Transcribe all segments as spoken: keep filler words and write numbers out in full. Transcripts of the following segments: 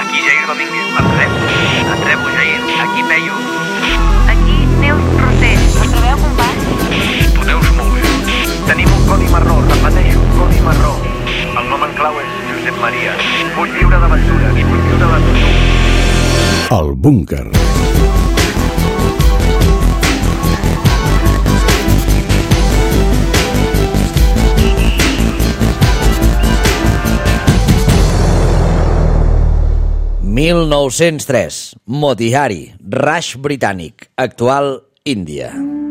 Aquí Jair Domínguez, et rebo. Et rebo, Jair. Aquí Peyu. Aquí Neus Roser. Us trobeu, company? Tu Neus molt bé. Tenim un codi marró, repeteixo, codi marró. El nom en clau és Josep Maria. Vull viure d'aventures, vull viure de tu. El búnquer. mil nou-cents tres. Motihari, Raj britànic, actual Índia.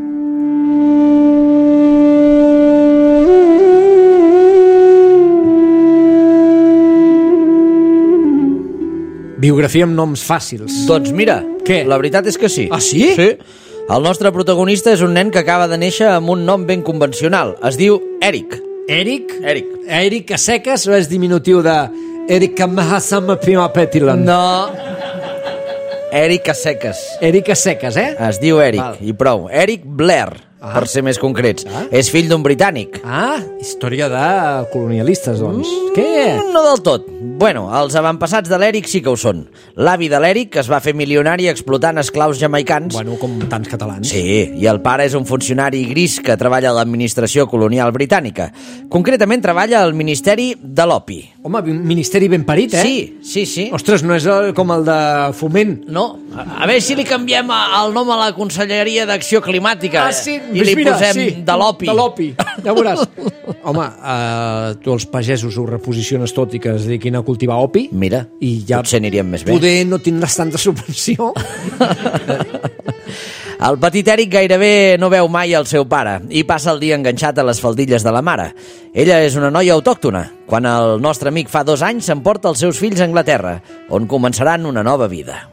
Biografia amb noms fàcils. Doncs mira, Què? La veritat és que sí. Ah, sí? Sí. El nostre protagonista és un nen que acaba de néixer amb un nom ben convencional. Es diu Eric. Eric? Eric. Eric a seques o és diminutiu de Eric Mahasama Pima Petilan? No. Eric a seques. Eric a seques, eh? Es diu Eric, Val. i prou. Eric Blair, ah. per ser més concrets. Ah. És fill d'un britànic. Ah, història de colonialistes, doncs. Mm. Què? No del tot. Bueno, els avantpassats de l'Eric sí que ho són. L'avi de l'Eric es va fer milionari explotant esclaus jamaicans. Bueno, com tants catalans. Sí, i el pare és un funcionari gris que treballa a l'administració colonial britànica. Concretament treballa al Ministeri de l'Opi. Home, un ministeri ben parit, eh? Sí, sí, sí. Ostres, no és el, com el de Foment. No, a, a veure si li canviem a, el nom a la Conselleria d'Acció Climàtica. Ah, sí, I li mira, posem sí, de l'Opi. De l'Opi, ja veuràs. Home, uh, tu els pagesos ho reposiciones tot i que es dediquin a cultivar opi. Mira, i ja potser aniríem més bé. Poder no tindràs tanta subvenció. El petit Eric gairebé no veu mai el seu pare i passa el dia enganxat a les faldilles de la mare. Ella és una noia autòctona. Quan el nostre amic fa dos anys s'emporta els seus fills a Anglaterra, on començaran una nova vida.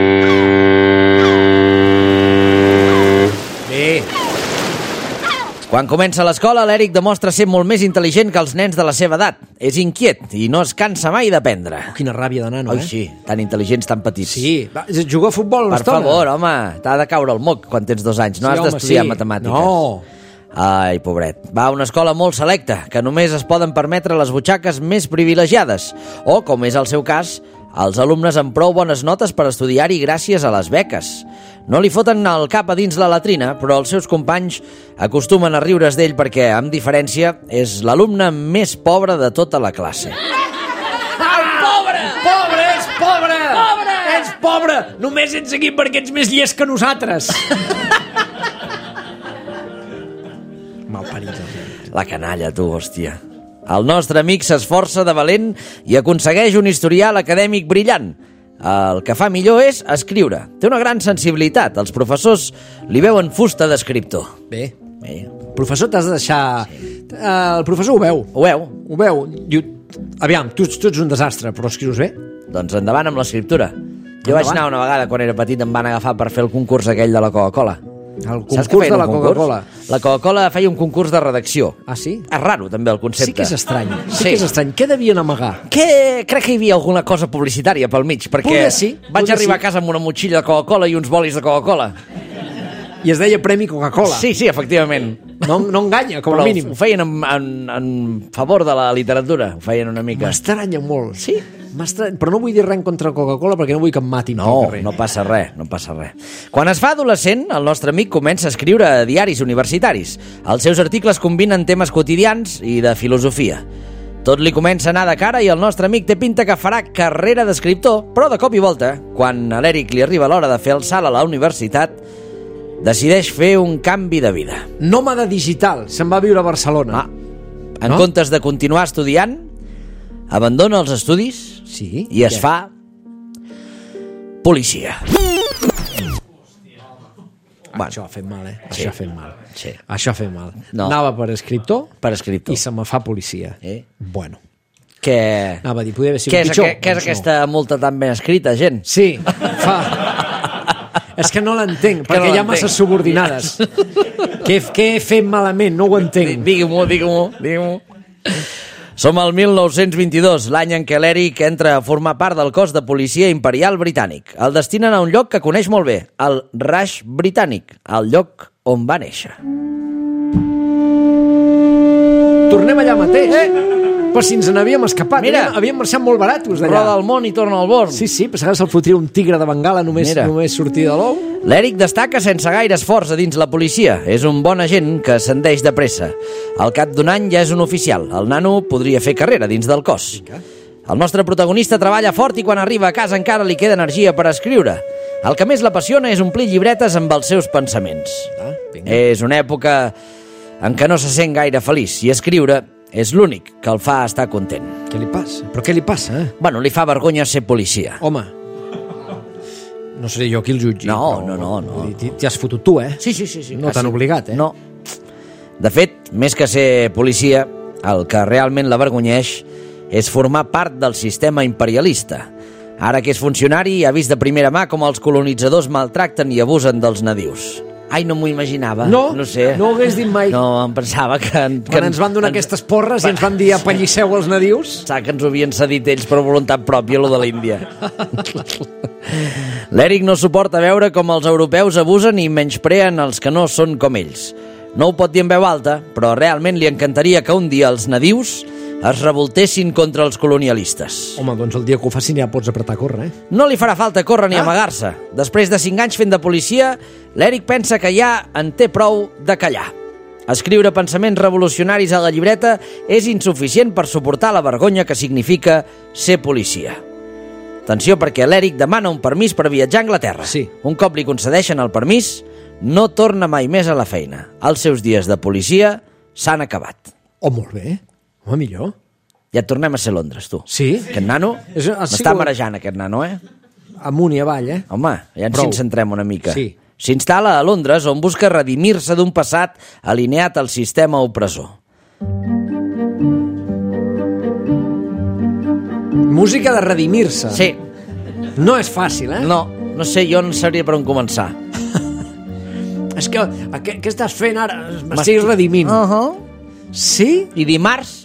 Bé. Quan comença l'escola, l'Eric demostra ser molt més intel·ligent que els nens de la seva edat. És inquiet i no es cansa mai d'aprendre. Quina ràbia de nano, Oi, eh? sí, tan intel·ligents, tan petits. Sí, va, juga a futbol una Per estona. favor, home, t'ha de caure el moc quan tens dos anys. No Sí, has home, d'estudiar sí. matemàtiques. No. Ai, pobret. Va a una escola molt selecta, que només es poden permetre les butxaques més privilegiades. O, com és el seu cas, els alumnes amb prou bones notes per estudiar-hi gràcies a les beques. No li foten el cap a dins la latrina, però els seus companys acostumen a riure's d'ell perquè, amb diferència, és l'alumne més pobre de tota la classe. Pobre! Pobre, ets pobre! Pobre! Ets pobre! Només ets aquí perquè ets més llest que nosaltres. Malparits. La canalla, tu, hòstia. El nostre amic s'esforça de valent i aconsegueix un historial acadèmic brillant. El que fa millor és escriure. Té una gran sensibilitat. Els professors li veuen fusta d'escriptor. Bé. Bé. El professor t'has de deixar... Sí. Uh, el professor ho veu. Ho veu? Ho veu. Diu, aviam, tu, tu ets un desastre, però escrius bé? Doncs endavant amb l'escriptura. Jo Endavant. vaig anar una vegada, quan era petit, em van agafar per fer el concurs aquell de la Coca-Cola. El Saps que concurs feien de la un concurs? Coca-Cola. La Coca-Cola feia un concurs de redacció. Ah, sí? És raro, també, el concepte. Sí que és estrany. Sí, Sí. que és estrany. Què devien amagar? Que crec que hi havia alguna cosa publicitària pel mig, perquè Poder sí, vaig poder arribar sí. a casa amb una motxilla de Coca-Cola i uns bolis de Coca-Cola. I es deia Premi Coca-Cola. Sí, sí, efectivament. No, no enganya, com Però a mínim. ho feien en, en, en favor de la literatura, ho feien una mica. M'estranya molt. Sí? M'estranya, però no vull dir res en contra de Coca-Cola perquè no vull que em matin No, pel carrer. no passa res, no passa res. Quan es fa adolescent, el nostre amic comença a escriure a diaris universitaris. Els seus articles combinen temes quotidians i de filosofia. Tot li comença a anar de cara i el nostre amic té pinta que farà carrera d'escriptor, però de cop i volta, quan a l'Eric li arriba l'hora de fer el salt a la universitat, decideix fer un canvi de vida. Nòmada digital, se'n va a viure a Barcelona. Ah, en No? comptes de continuar estudiant, abandona els estudis Sí? i es Què? fa policia. Ah, això ha fet mal, eh? Sí. Això ha fet mal. Sí. Això ha fet mal. No. Anava per escriptor Per escriptor. i se me fa policia. Eh? Bueno. Què, Anava a dir, podia haver sigut què, és, pitjor. aqu què és Doncs no. aquesta multa tan ben escrita, gent? Sí, fa... És que no l'entenc, Que perquè no hi ha l'entenc. masses subordinades. Què, què he fet malament? No ho entenc. Digui-m'ho, digui-m'ho, digui-m'ho. Som al mil nou-cents vint-i-dos, l'any en què l'Eric entra a formar part del cos de policia imperial britànic. El destinen a un lloc que coneix molt bé, el Raj britànic, el lloc on va néixer. Tornem allà mateix. Eh? Però si ens n'havíem escapat, Mira. havíem, havíem marxat molt baratos d'allà. Roda el món i torna al born. Sí, sí, pensava que se'l fotria un tigre de Bengala només, Mira. només sortir de l'ou. L'Eric destaca sense gaire esforç a dins la policia. És un bon agent que ascendeix de pressa. Al cap d'un any ja és un oficial. El nano podria fer carrera dins del cos. El nostre protagonista treballa fort i quan arriba a casa encara li queda energia per escriure. El que més l'apassiona és omplir llibretes amb els seus pensaments. Ah, vinga. És una època en què no se sent gaire feliç i escriure és l'únic que el fa estar content. Què li passa? Però què li passa, eh? Bueno, li fa vergonya ser policia. Home, no seré jo qui el jutgi. No, però, no, no, no. vull dir, T'hi has fotut tu, eh? Sí, sí, sí. sí No quasi. t'han obligat, eh? No. De fet, més que ser policia, el que realment l'avergonyeix és formar part del sistema imperialista. Ara que és funcionari, ha vist de primera mà com els colonitzadors maltracten i abusen dels nadius. Ai, no m'ho imaginava. No, no sé. no ho hagués dit mai. No, em pensava que... que Quan ens van donar aquestes porres i ens van dir apallisseu els nadius. Pensava que ens ho havien cedit ells per voluntat pròpia, lo de l'Índia. L'Eric no suporta veure com els europeus abusen i menyspreen els que no són com ells. No ho pot dir en veu alta, però realment li encantaria que un dia els nadius es revoltessin contra els colonialistes. Home, doncs el dia que ho facin ja pots apretar a córrer, eh? No li farà falta córrer ni Ah. amagar-se. Després de cinc anys fent de policia, l'Eric pensa que ja en té prou de callar. Escriure pensaments revolucionaris a la llibreta és insuficient per suportar la vergonya que significa ser policia. Atenció, perquè l'Eric demana un permís per viatjar a Anglaterra. Sí. Un cop li concedeixen el permís, no torna mai més a la feina. Els seus dies de policia s'han acabat. Oh, molt bé. Home, millor. Ja et tornem a ser a Londres, tu. Sí? Aquest nano És- ha m'està sigut- marejant, aquest nano, eh? Amunt i avall, eh? Home, ja ens Prou. hi centrem una mica. Sí. S'instal·la a Londres, on busca redimir-se d'un passat alineat al sistema opressor. Música de redimir-se. Sí, No és fàcil, eh? no, no sé, jo no sabria per on començar. És que, què, què estàs fent ara? M'estiguis redimint. Uh -huh. Sí? I dimarts?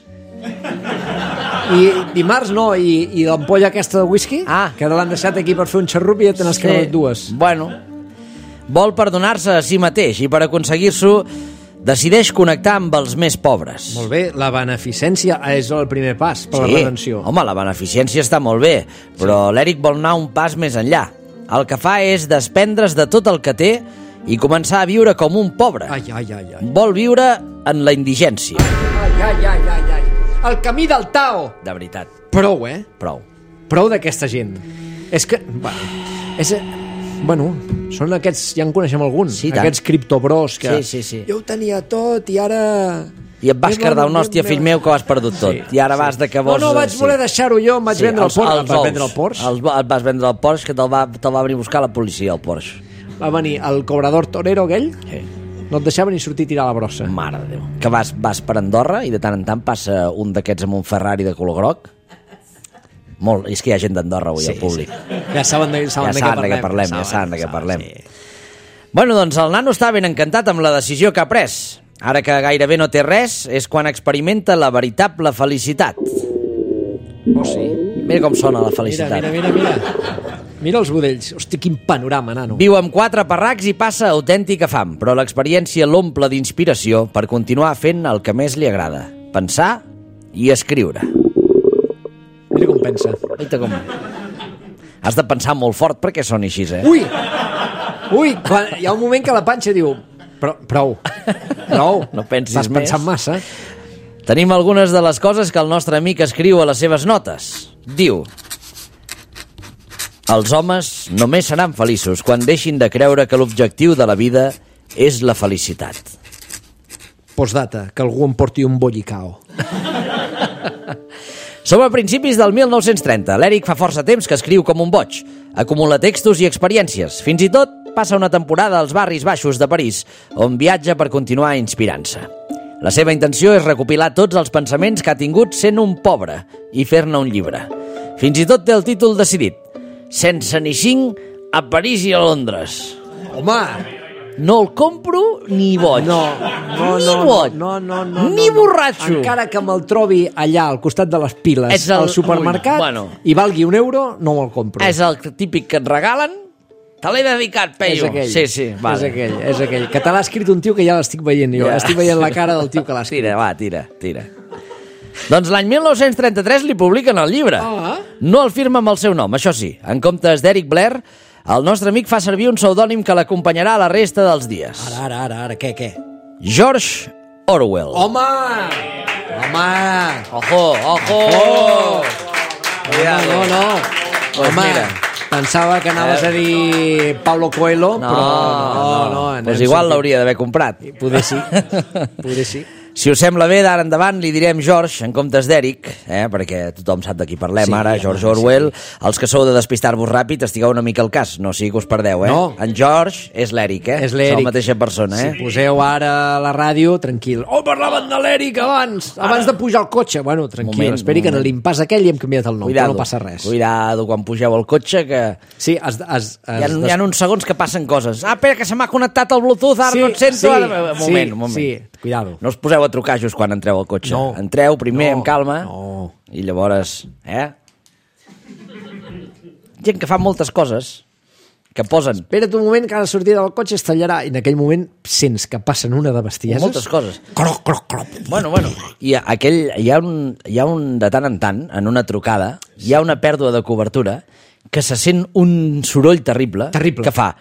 I dimarts no, i, i l'ampolla aquesta de whisky, Ah. que l'han deixat aquí per fer un xarrup i ja te n'has quedat dues. Bueno, vol perdonar-se a si mateix i per aconseguir-s'ho decideix connectar amb els més pobres. Molt bé, la beneficència és el primer pas per la redenció. Home, la beneficència està molt bé, però sí. l'Eric vol anar un pas més enllà. El que fa és desprendre's de tot el que té i començar a viure com un pobre. Ai, ai, ai, ai. Vol viure en la indigència. Ai, ai, ai, ai, ai. El camí del Tao. De veritat, Prou, eh? prou. Prou d'aquesta gent. És que... Bueno, és... Bueno, són aquests... Ja en coneixem alguns. Sí, tant. Aquests criptobros que... Sí, sí, sí. Jo ho tenia tot i ara... I et vas És cardar la- un hòstia, fill meu, que ho has perdut tot. Sí, I ara vas de que vols... No, no, vaig sí. voler deixar-ho jo, em vaig vendre el els- Porsche. els Vas ous. vendre el Porsche? Els, et vas vendre el Porsche, que te'l va, te va venir a buscar la policia, el Porsche. Va venir el cobrador torero aquell, Sí. no et deixava ni sortir a tirar la brossa. Mare de Déu. Que vas, vas per Andorra i de tant en tant passa un d'aquests amb un Ferrari de color groc. Molt. És que hi ha gent d'Andorra avui, al públic. Ja saben de, saben Ja de, saben què de què parlem, ja saben, saben de què parlem. Sí. Bueno, doncs el nano està ben encantat amb la decisió que ha pres. Ara que gairebé no té res, és quan experimenta la veritable felicitat. Oh, sí. Mira com sona la Mira, felicitat. mira, mira, mira. Mira els budells. Hosti, quin panorama, nano. Viu amb quatre parracs i passa autèntica fam, però l'experiència l'omple d'inspiració per continuar fent el que més li agrada, pensar i escriure. Mira com pensa. Mira com... Has de pensar molt fort perquè soni així, eh? Ui! Ui, quan, hi ha un moment que la panxa diu Però, prou, prou. No pensis T'has més. pensat massa. Tenim algunes de les coses que el nostre amic escriu a les seves notes. Diu: els homes només seran feliços quan deixin de creure que l'objectiu de la vida és la felicitat. Postdata, que algú em porti un bollicao. Som a principis del mil nou-cents trenta. L'Eric fa força temps que escriu com un boig. Acumula textos i experiències. Fins i tot passa una temporada als barris baixos de París, on viatja per continuar inspirant-se. La seva intenció és recopilar tots els pensaments que ha tingut sent un pobre i fer-ne un llibre. Fins i tot té el títol decidit: sense ni cinc, a París i a Londres. Home! No el compro ni boig. No, no, ni no, boig. no, no, no, ni no, no. borratxo. Encara que me'l trobi allà al costat de les piles És el- al supermercat Ui, bueno. i valgui un euro, no me'l compro. És el típic que et regalen. Te l'he dedicat, És Peyu. aquell. Sí, sí, vale. És aquell, és aquell. Que te l'ha escrit un tio que ja l'estic veient jo. Ja. Estic veient la cara del tio que l'ha escrit. Tira, va, tira, tira. Doncs l'any mil nou-cents trenta-tres li publiquen el llibre. Ah. No el firma amb el seu nom, això sí. En comptes d'Eric Blair, el nostre amic fa servir un pseudònim que l'acompanyarà a la resta dels dies. Ara, ara, ara, ara, què, què? George Orwell. Home! Home! Ojo, ojo! Oh! No, no, no. Pues Home, mira. pensava que anaves a dir Paulo Coelho, No, però no, no. no. anem Pues igual sentint. l'hauria d'haver comprat. Poder sí, poder sí. Si us sembla bé, d'ara endavant li direm George en comptes d'Eric, eh? perquè tothom sap de qui parlem Sí, ara, home, George sí. Orwell. Els que sou de despistar-vos ràpid, estigueu una mica al cas, no sigui que us perdeu, eh? No. En George és l'Eric, eh? És l'Eric. És la mateixa persona, eh? Si poseu ara a la ràdio, tranquil. Oh, parlaven de l'Eric abans, abans de pujar al cotxe. Bueno, tranquil, Moment, esperi que en moment. l'impàs aquell hi hem canviat el nom, Cuidado, però no passa res. Cuidado quan pugeu al cotxe, que Sí, has, has, has hi ha, hi ha uns segons que passen coses. Ah, espera, que se m'ha connectat el Bluetooth, ara Sí, no et sento. sí, ara... Un moment, sí, un moment. sí, cuidado. No us poseu a trucar just quan entreu al cotxe. No. Entreu primer No, amb calma no. i llavors... Eh? Gent que fa moltes coses, que posen Espera't un moment que ara sortir del cotxe es tallarà i en aquell moment sents que passen una de bestieses. moltes coses. Croc, croc, croc. Bueno, bueno. I aquell, hi, ha un, hi ha un, de tant en tant, en una trucada, hi ha una pèrdua de cobertura que se sent un soroll terrible, Terrible. que fa...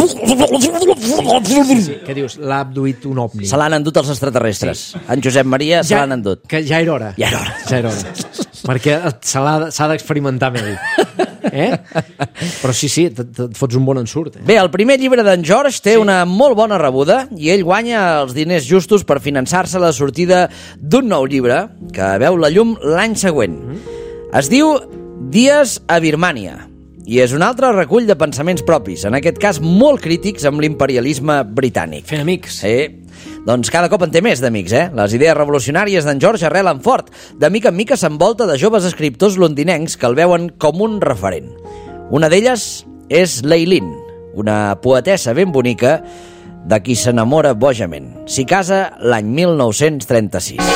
Sí, què dius? L'ha abduït un ovni. Se l'han endut els extraterrestres. Sí. En Josep Maria se l'han endut. Que ja era hora. Ja era hora. Ja era hora. Perquè se l'ha- s'ha d'experimentar amb ell. Eh? Però sí, sí, et, et fots un bon ensurt. Eh? Bé, el primer llibre d'en George té sí. una molt bona rebuda i ell guanya els diners justos per finançar-se la sortida d'un nou llibre que veu la llum l'any següent. Es diu Dies a Birmània i és un altre recull de pensaments propis, en aquest cas molt crítics amb l'imperialisme britànic. Fent amics. Sí. Doncs cada cop en té més d'amics, eh? Les idees revolucionàries d'en George arrelen fort. De mica en mica s'envolta de joves escriptors londinencs que el veuen com un referent. Una d'elles és Leilin, una poetessa ben bonica de qui s'enamora bojament. S'hi casa l'any mil nou-cents trenta-sis.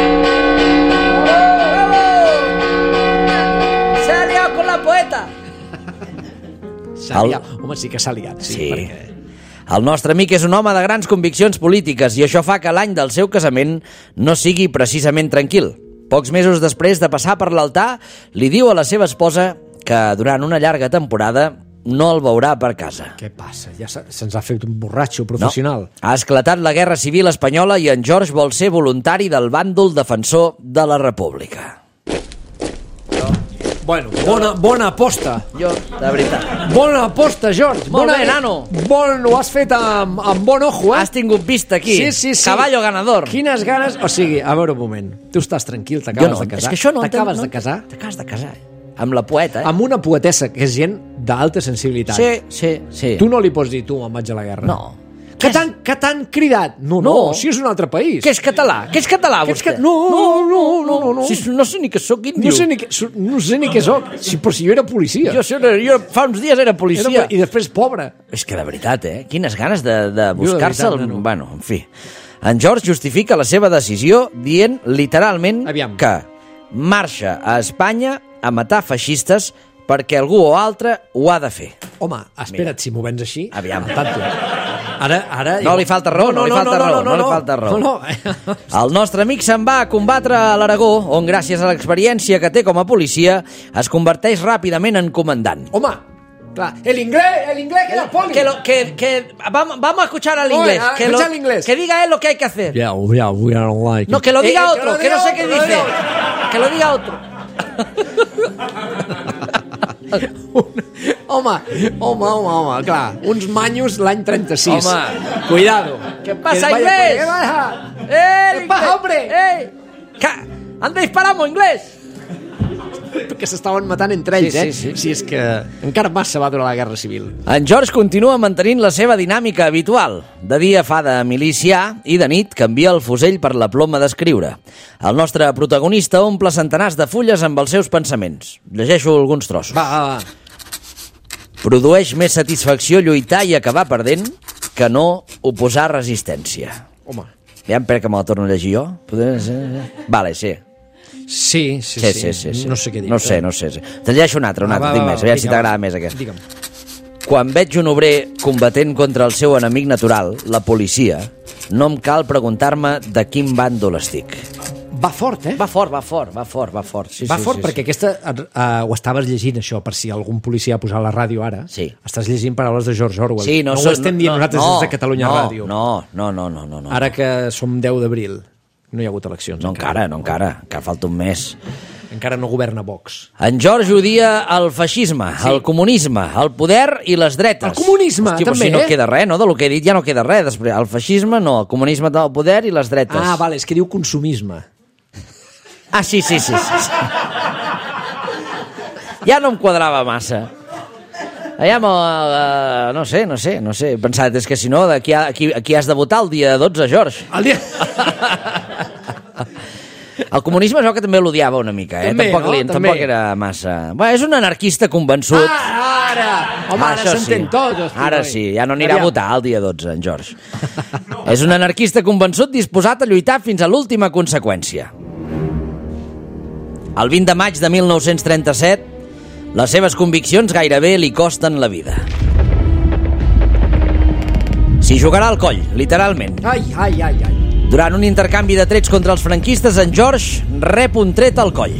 Se ha liat con la poeta! S'ha liat. Home, sí que s'ha liat. Sí, Sí. perquè... El nostre amic és un home de grans conviccions polítiques i això fa que l'any del seu casament no sigui precisament tranquil. Pocs mesos després de passar per l'altar, li diu a la seva esposa que durant una llarga temporada no el veurà per casa. Què passa? Ja se- se'ns ha fet un borratxo professional. No. Ha esclatat la Guerra Civil Espanyola i en George vol ser voluntari del bàndol defensor de la República. Bueno, bona, bona aposta. Jo, de veritat. Bona aposta, George. Molt bona, bé, nano. Bon, ho has fet amb, amb bon ojo, eh? Has tingut vista aquí. Sí, sí, sí. Caballo ganador. Quines ganes... O sigui, a veure un moment. Tu estàs tranquil, Jo t'acabes no, de casar. és que això no T'acabes entenc, de casar T'acabes de casar. Amb la poeta, eh? amb una poetessa que és gent d'alta sensibilitat. Sí, sí, sí. Tu no li pots dir, tu, me'n vaig a la guerra. No. Que t'han que t'han cridat. No, no, No. si és un altre país. Que és català? Que és català, Que ets vostè? ca- no, no, no, no, no. Si no sé ni què sóc, quin No diu? sé ni, què- no sé ni què soc. Si, però si jo era policia. Jo, sé, jo fa uns dies era policia. Era, I després pobre. És que de veritat, eh? Quines ganes de, de buscar-se... veritat, el... nano. Bueno, en fi. En George justifica la seva decisió dient literalment Aviam. que marxa a Espanya a matar feixistes perquè algú o altre ho ha de fer. Home, espera't, si m'ho vens així... Aviam. al tanto. Ara, ara... No li falta raó, no li falta raó, no li falta raó. No, no. El nostre amic se'n va a combatre a l'Aragó, on gràcies a l'experiència que té com a policia es converteix ràpidament en comandant. Home, clar, el inglés, el inglés que era poli. Que, lo, que, que vamos, vamos a escuchar al Oye, inglés. a Que, escuchar lo- al inglés. que diga él lo que hay que hacer. Yeah, yeah, we are like... No, que lo diga Eh, eh, otro, lo que, no diga sé qué otro, lo dice. diga Que lo diga otro. Home, home, home, home, clar, uns manyos l'any trenta-sis. Home. Cuidado. ¿Qué pasa, Que vaya- inglés? ¿Qué pasa? ¡Eh, ¿Qué pasa, hombre? ¡Eh! Ca- ¡Anda, disparamos, inglés! Que s'estaven matant entre ells, Sí, eh? sí, sí. Si és que encara massa va durar la Guerra Civil. En George continua mantenint la seva dinàmica habitual. De dia fa de milicià i de nit canvia el fusell per la ploma d'escriure. El nostre protagonista omple centenars de fulles amb els seus pensaments. Llegeixo alguns trossos. Va, va, va. Produeix més satisfacció lluitar i acabar perdent que no oposar resistència. Home. Aviam, per que me la torno a llegir jo. Poder... Vale, sí. Sí, sí, Sí, sí, sí, sí. No sé què dir. No sé, no sé. Te'n llegeixo un altre, un Ah, altre. va, Dic va, més, va, aviam si vinga, t'agrada va. més aquest. Digue'm. Quan veig un obrer combatent contra el seu enemic natural, la policia, no em cal preguntar-me de quin bàndol estic. Va fort, eh? Va fort, va fort, va fort, va fort. Sí, va sí, fort sí, perquè sí. aquesta uh, ho estaves llegint, això, per si algun policia ha posat la ràdio ara. Sí. Estàs llegint paraules de George Orwell. Sí, no, no so, ho estem dient no, nosaltres no, des de Catalunya no, Ràdio. No, no, no, no, no, no. Ara que som deu d'abril, no hi ha hagut eleccions. No encara, no encara, encara falta un mes. Encara no governa Vox. En George odia el feixisme, sí. el comunisme, el poder i les dretes. El comunisme, Hosti, també, si no eh? queda res, no? De lo que he dit ja no queda res. Després, el feixisme no, el comunisme del poder i les dretes. Ah, vale, és que diu consumisme. Ah, sí, sí, sí. sí, sí. Ja no em quadrava massa. Ja me, uh, no sé, no sé, no sé. He pensat, és que si no, aquí, aquí, aquí has de votar el dia dotze, George. El dia... El comunisme és el que també l'odiava una mica, eh? També, tampoc, no? li, També. tampoc era massa... Bueno, és un anarquista convençut. Ah, ara! Home, ara Això s'entén sí. tot. Hosti, Ara noi. sí, ja no anirà Aviam. a votar el dia dotze, en George. És un anarquista convençut disposat a lluitar fins a l'última conseqüència. El vint de maig de mil nou-cents trenta-set, les seves conviccions gairebé li costen la vida. S'hi jugarà al coll, literalment. Ai, ai, ai, ai. Durant un intercanvi de trets contra els franquistes, en George rep un tret al coll.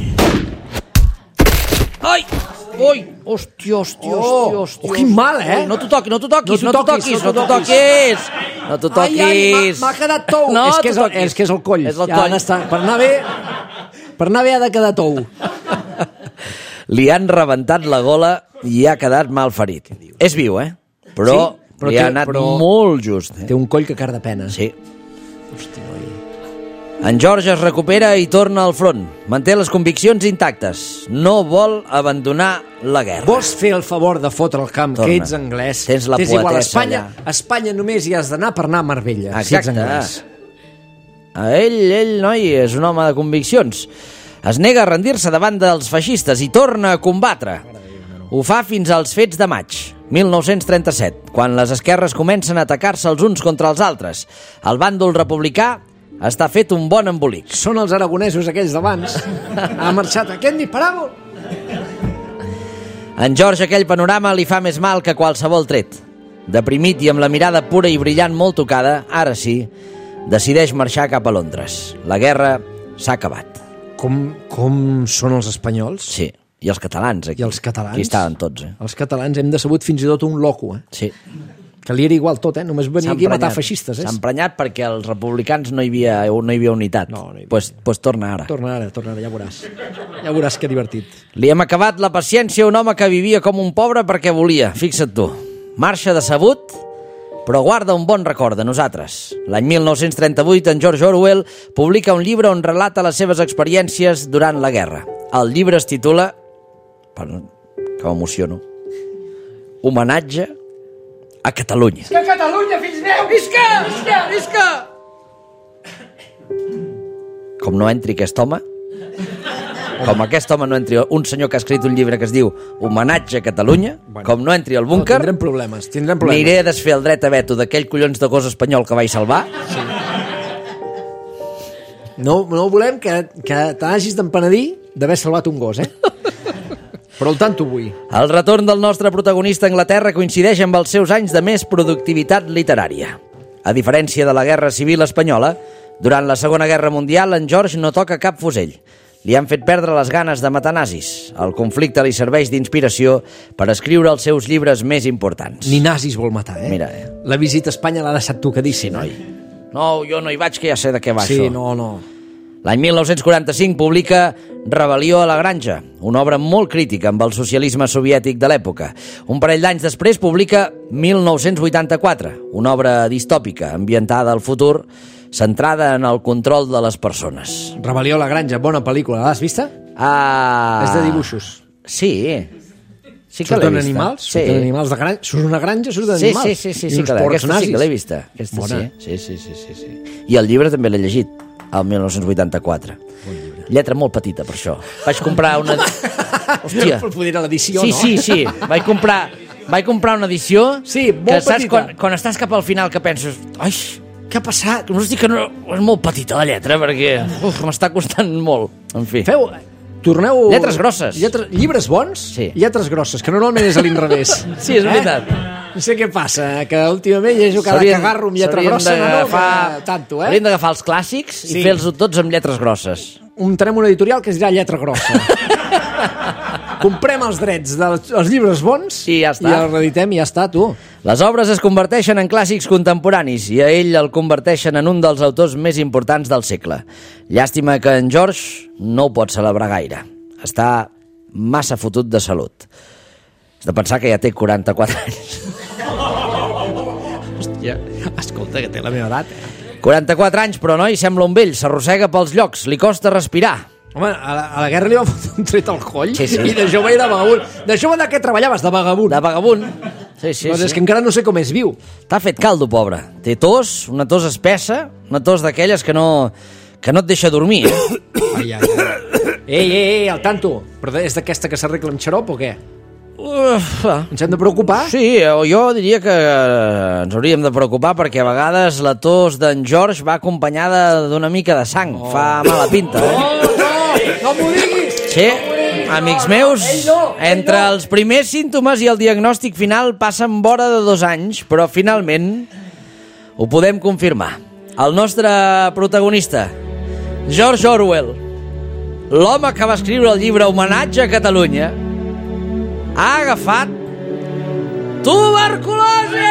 Ai! Ui! Hòstia, hòstia, hòstia, hòstia. Oh, quin mal, eh? Ui, no t'ho toquis, no t'ho toquis, No no t'ho t'ho toquis, toquis, no no t'ho t'ho toquis. No t'ho Ai, ai, m'ha- toquis. m'ha quedat tou. No és, que és, t'ho el, toquis. és que és el coll. És el Ja coll. està. Per anar bé, per anar bé ha de quedar tou. Li han rebentat la gola i ha quedat mal ferit. És viu, eh? Però, Sí, però li té- ha anat però- molt just. Eh? Té un coll que car de pena. Sí. Hosti, noi. En George es recupera i torna al front. Manté les conviccions intactes. No vol abandonar la guerra. Vols fer el favor de fotre el camp, Torna. que ets anglès. Tens la T'és igual, a poetessa Espanya, allà. a Espanya només hi has d'anar per anar a Marbella, si ets Exacte. anglès. A ell, ell, noi, és un home de conviccions. Es nega a rendir-se davant dels feixistes i torna a combatre. Ho fa fins als fets de maig, mil nou-cents trenta-set, quan les esquerres comencen a atacar-se els uns contra els altres. El bàndol republicà està fet un bon embolic. Són els aragonesos aquells d'abans. Ha marxat aquest ni paràvol. En George aquell panorama li fa més mal que qualsevol tret. Deprimit i amb la mirada pura i brillant molt tocada, ara sí, decideix marxar cap a Londres. La guerra s'ha acabat. Com, com són els espanyols? Sí, i els catalans aquí. I els catalans? Aquí estaven tots, eh? Els catalans hem decebut fins i tot un loco, eh? Sí. Que li era igual tot, eh? Només venia S'ha aquí a matar emprenyat. feixistes, eh? S'ha emprenyat perquè els republicans no hi havia, no hi havia unitat. No, no hi havia. Pues, pues torna ara. Torna ara, torna ara, ja veuràs. Ja veuràs que divertit. Li hem acabat la paciència a un home que vivia com un pobre perquè volia, fixa't tu. Marxa decebut, però guarda un bon record de nosaltres. L'any mil nou-cents trenta-vuit, en George Orwell publica un llibre on relata les seves experiències durant la guerra. El llibre es titula... Perdó, que m'emociono. Homenatge a Catalunya. Que Catalunya, fills meus! Visca! Visca! Visca! Com no entri aquest home, com aquest home no entri un senyor que ha escrit un llibre que es diu Homenatge a Catalunya, Bueno. com no entri al búnquer, No, tindrem problemes, tindrem problemes. aniré a desfer el dret a veto d'aquell collons de gos espanyol que vaig salvar. No, no volem que, que t'hagis d'empenedir d'haver salvat un gos, eh? Però el tanto vull. El retorn del nostre protagonista a Anglaterra coincideix amb els seus anys de més productivitat literària. A diferència de la Guerra Civil Espanyola, durant la Segona Guerra Mundial en George no toca cap fusell. Li han fet perdre les ganes de matar nazis. El conflicte li serveix d'inspiració per escriure els seus llibres més importants. Ni nazis vol matar, eh? Mira, eh. La visita a Espanya l'ha deixat tocadíssim, noi. No, jo no hi vaig, que ja sé de què va Sí, això. no, no. L'any mil nou-cents quaranta-cinc publica Rebel·lió a la Granja, una obra molt crítica amb el socialisme soviètic de l'època. Un parell d'anys després publica mil nou-cents vuitanta-quatre, una obra distòpica ambientada al futur, centrada en el control de les persones. Rebel·lió a la Granja, bona pel·lícula. L'has vista? Ah... És de dibuixos. Sí. Sí que l'he Surten vista. animals? Sí. Surten animals de granja? Surt una granja, surten Sí, animals? sí, sí, sí, I sí, uns que l'he- porcs aquesta sí que nazis. l'he vista. Aquesta Bona. sí. Sí, sí, sí, sí, sí. I el llibre també l'he llegit, el mil nou-cents vuitanta-quatre. Lletra molt petita, per això. Vaig comprar una... Hòstia. Per poder a l'edició, Sí, no? sí, sí. Vaig comprar, vaig comprar una edició Sí, molt que saps petita. quan, quan estàs cap al final que penses ai, què ha passat? No estic que no, és molt petita la lletra perquè uf, m'està costant molt. En fi. Feu, torneu... Lletres grosses. Lletres, llibres bons, sí. Lletres grosses, que normalment és a l'inrevés. Sí, és veritat. Eh? No sé què passa, que últimament llegeixo cada cagarro amb lletra grossa, no, no, que tanto, eh? Hauríem d'agafar els clàssics sí. i fer-los tots amb lletres grosses. Muntarem una editorial que es dirà lletra grossa. Comprem els drets dels els llibres bons i ja està. I els reeditem i ja està, tu. Les obres es converteixen en clàssics contemporanis i a ell el converteixen en un dels autors més importants del segle. Llàstima que en George no ho pot celebrar gaire. Està massa fotut de salut. Has de pensar que ja té quaranta-quatre anys. Hòstia, escolta, que té la meva edat. Eh? quaranta-quatre anys, però no, i sembla un vell, s'arrossega pels llocs, li costa respirar. Home, a la, a la guerra li va fotre un tret al coll sí, sí. I de jove era de vagabund. De jove de què treballaves? De vagabund. De vagabund. Sí, sí, doncs sí. És que encara no sé com és viu. T'ha fet caldo, pobre. Té tos, una tos espessa, una tos d'aquelles que no, que no et deixa dormir, eh? Ai, ai, ai. Ei, ei, ei, al tanto. Però és d'aquesta que s'arregla amb xarop o què? Uf, ens hem de preocupar? Sí, jo diria que ens hauríem de preocupar perquè a vegades la tos d'en George va acompanyada d'una mica de sang. Oh. Fa mala pinta, eh? No, no, no m'ho diguis! Sí, amics meus, entre els primers símptomes i el diagnòstic final passen vora de dos anys, però finalment ho podem confirmar. El nostre protagonista, George Orwell, l'home que va escriure el llibre Homenatge a Catalunya, ha agafat tuberculosi!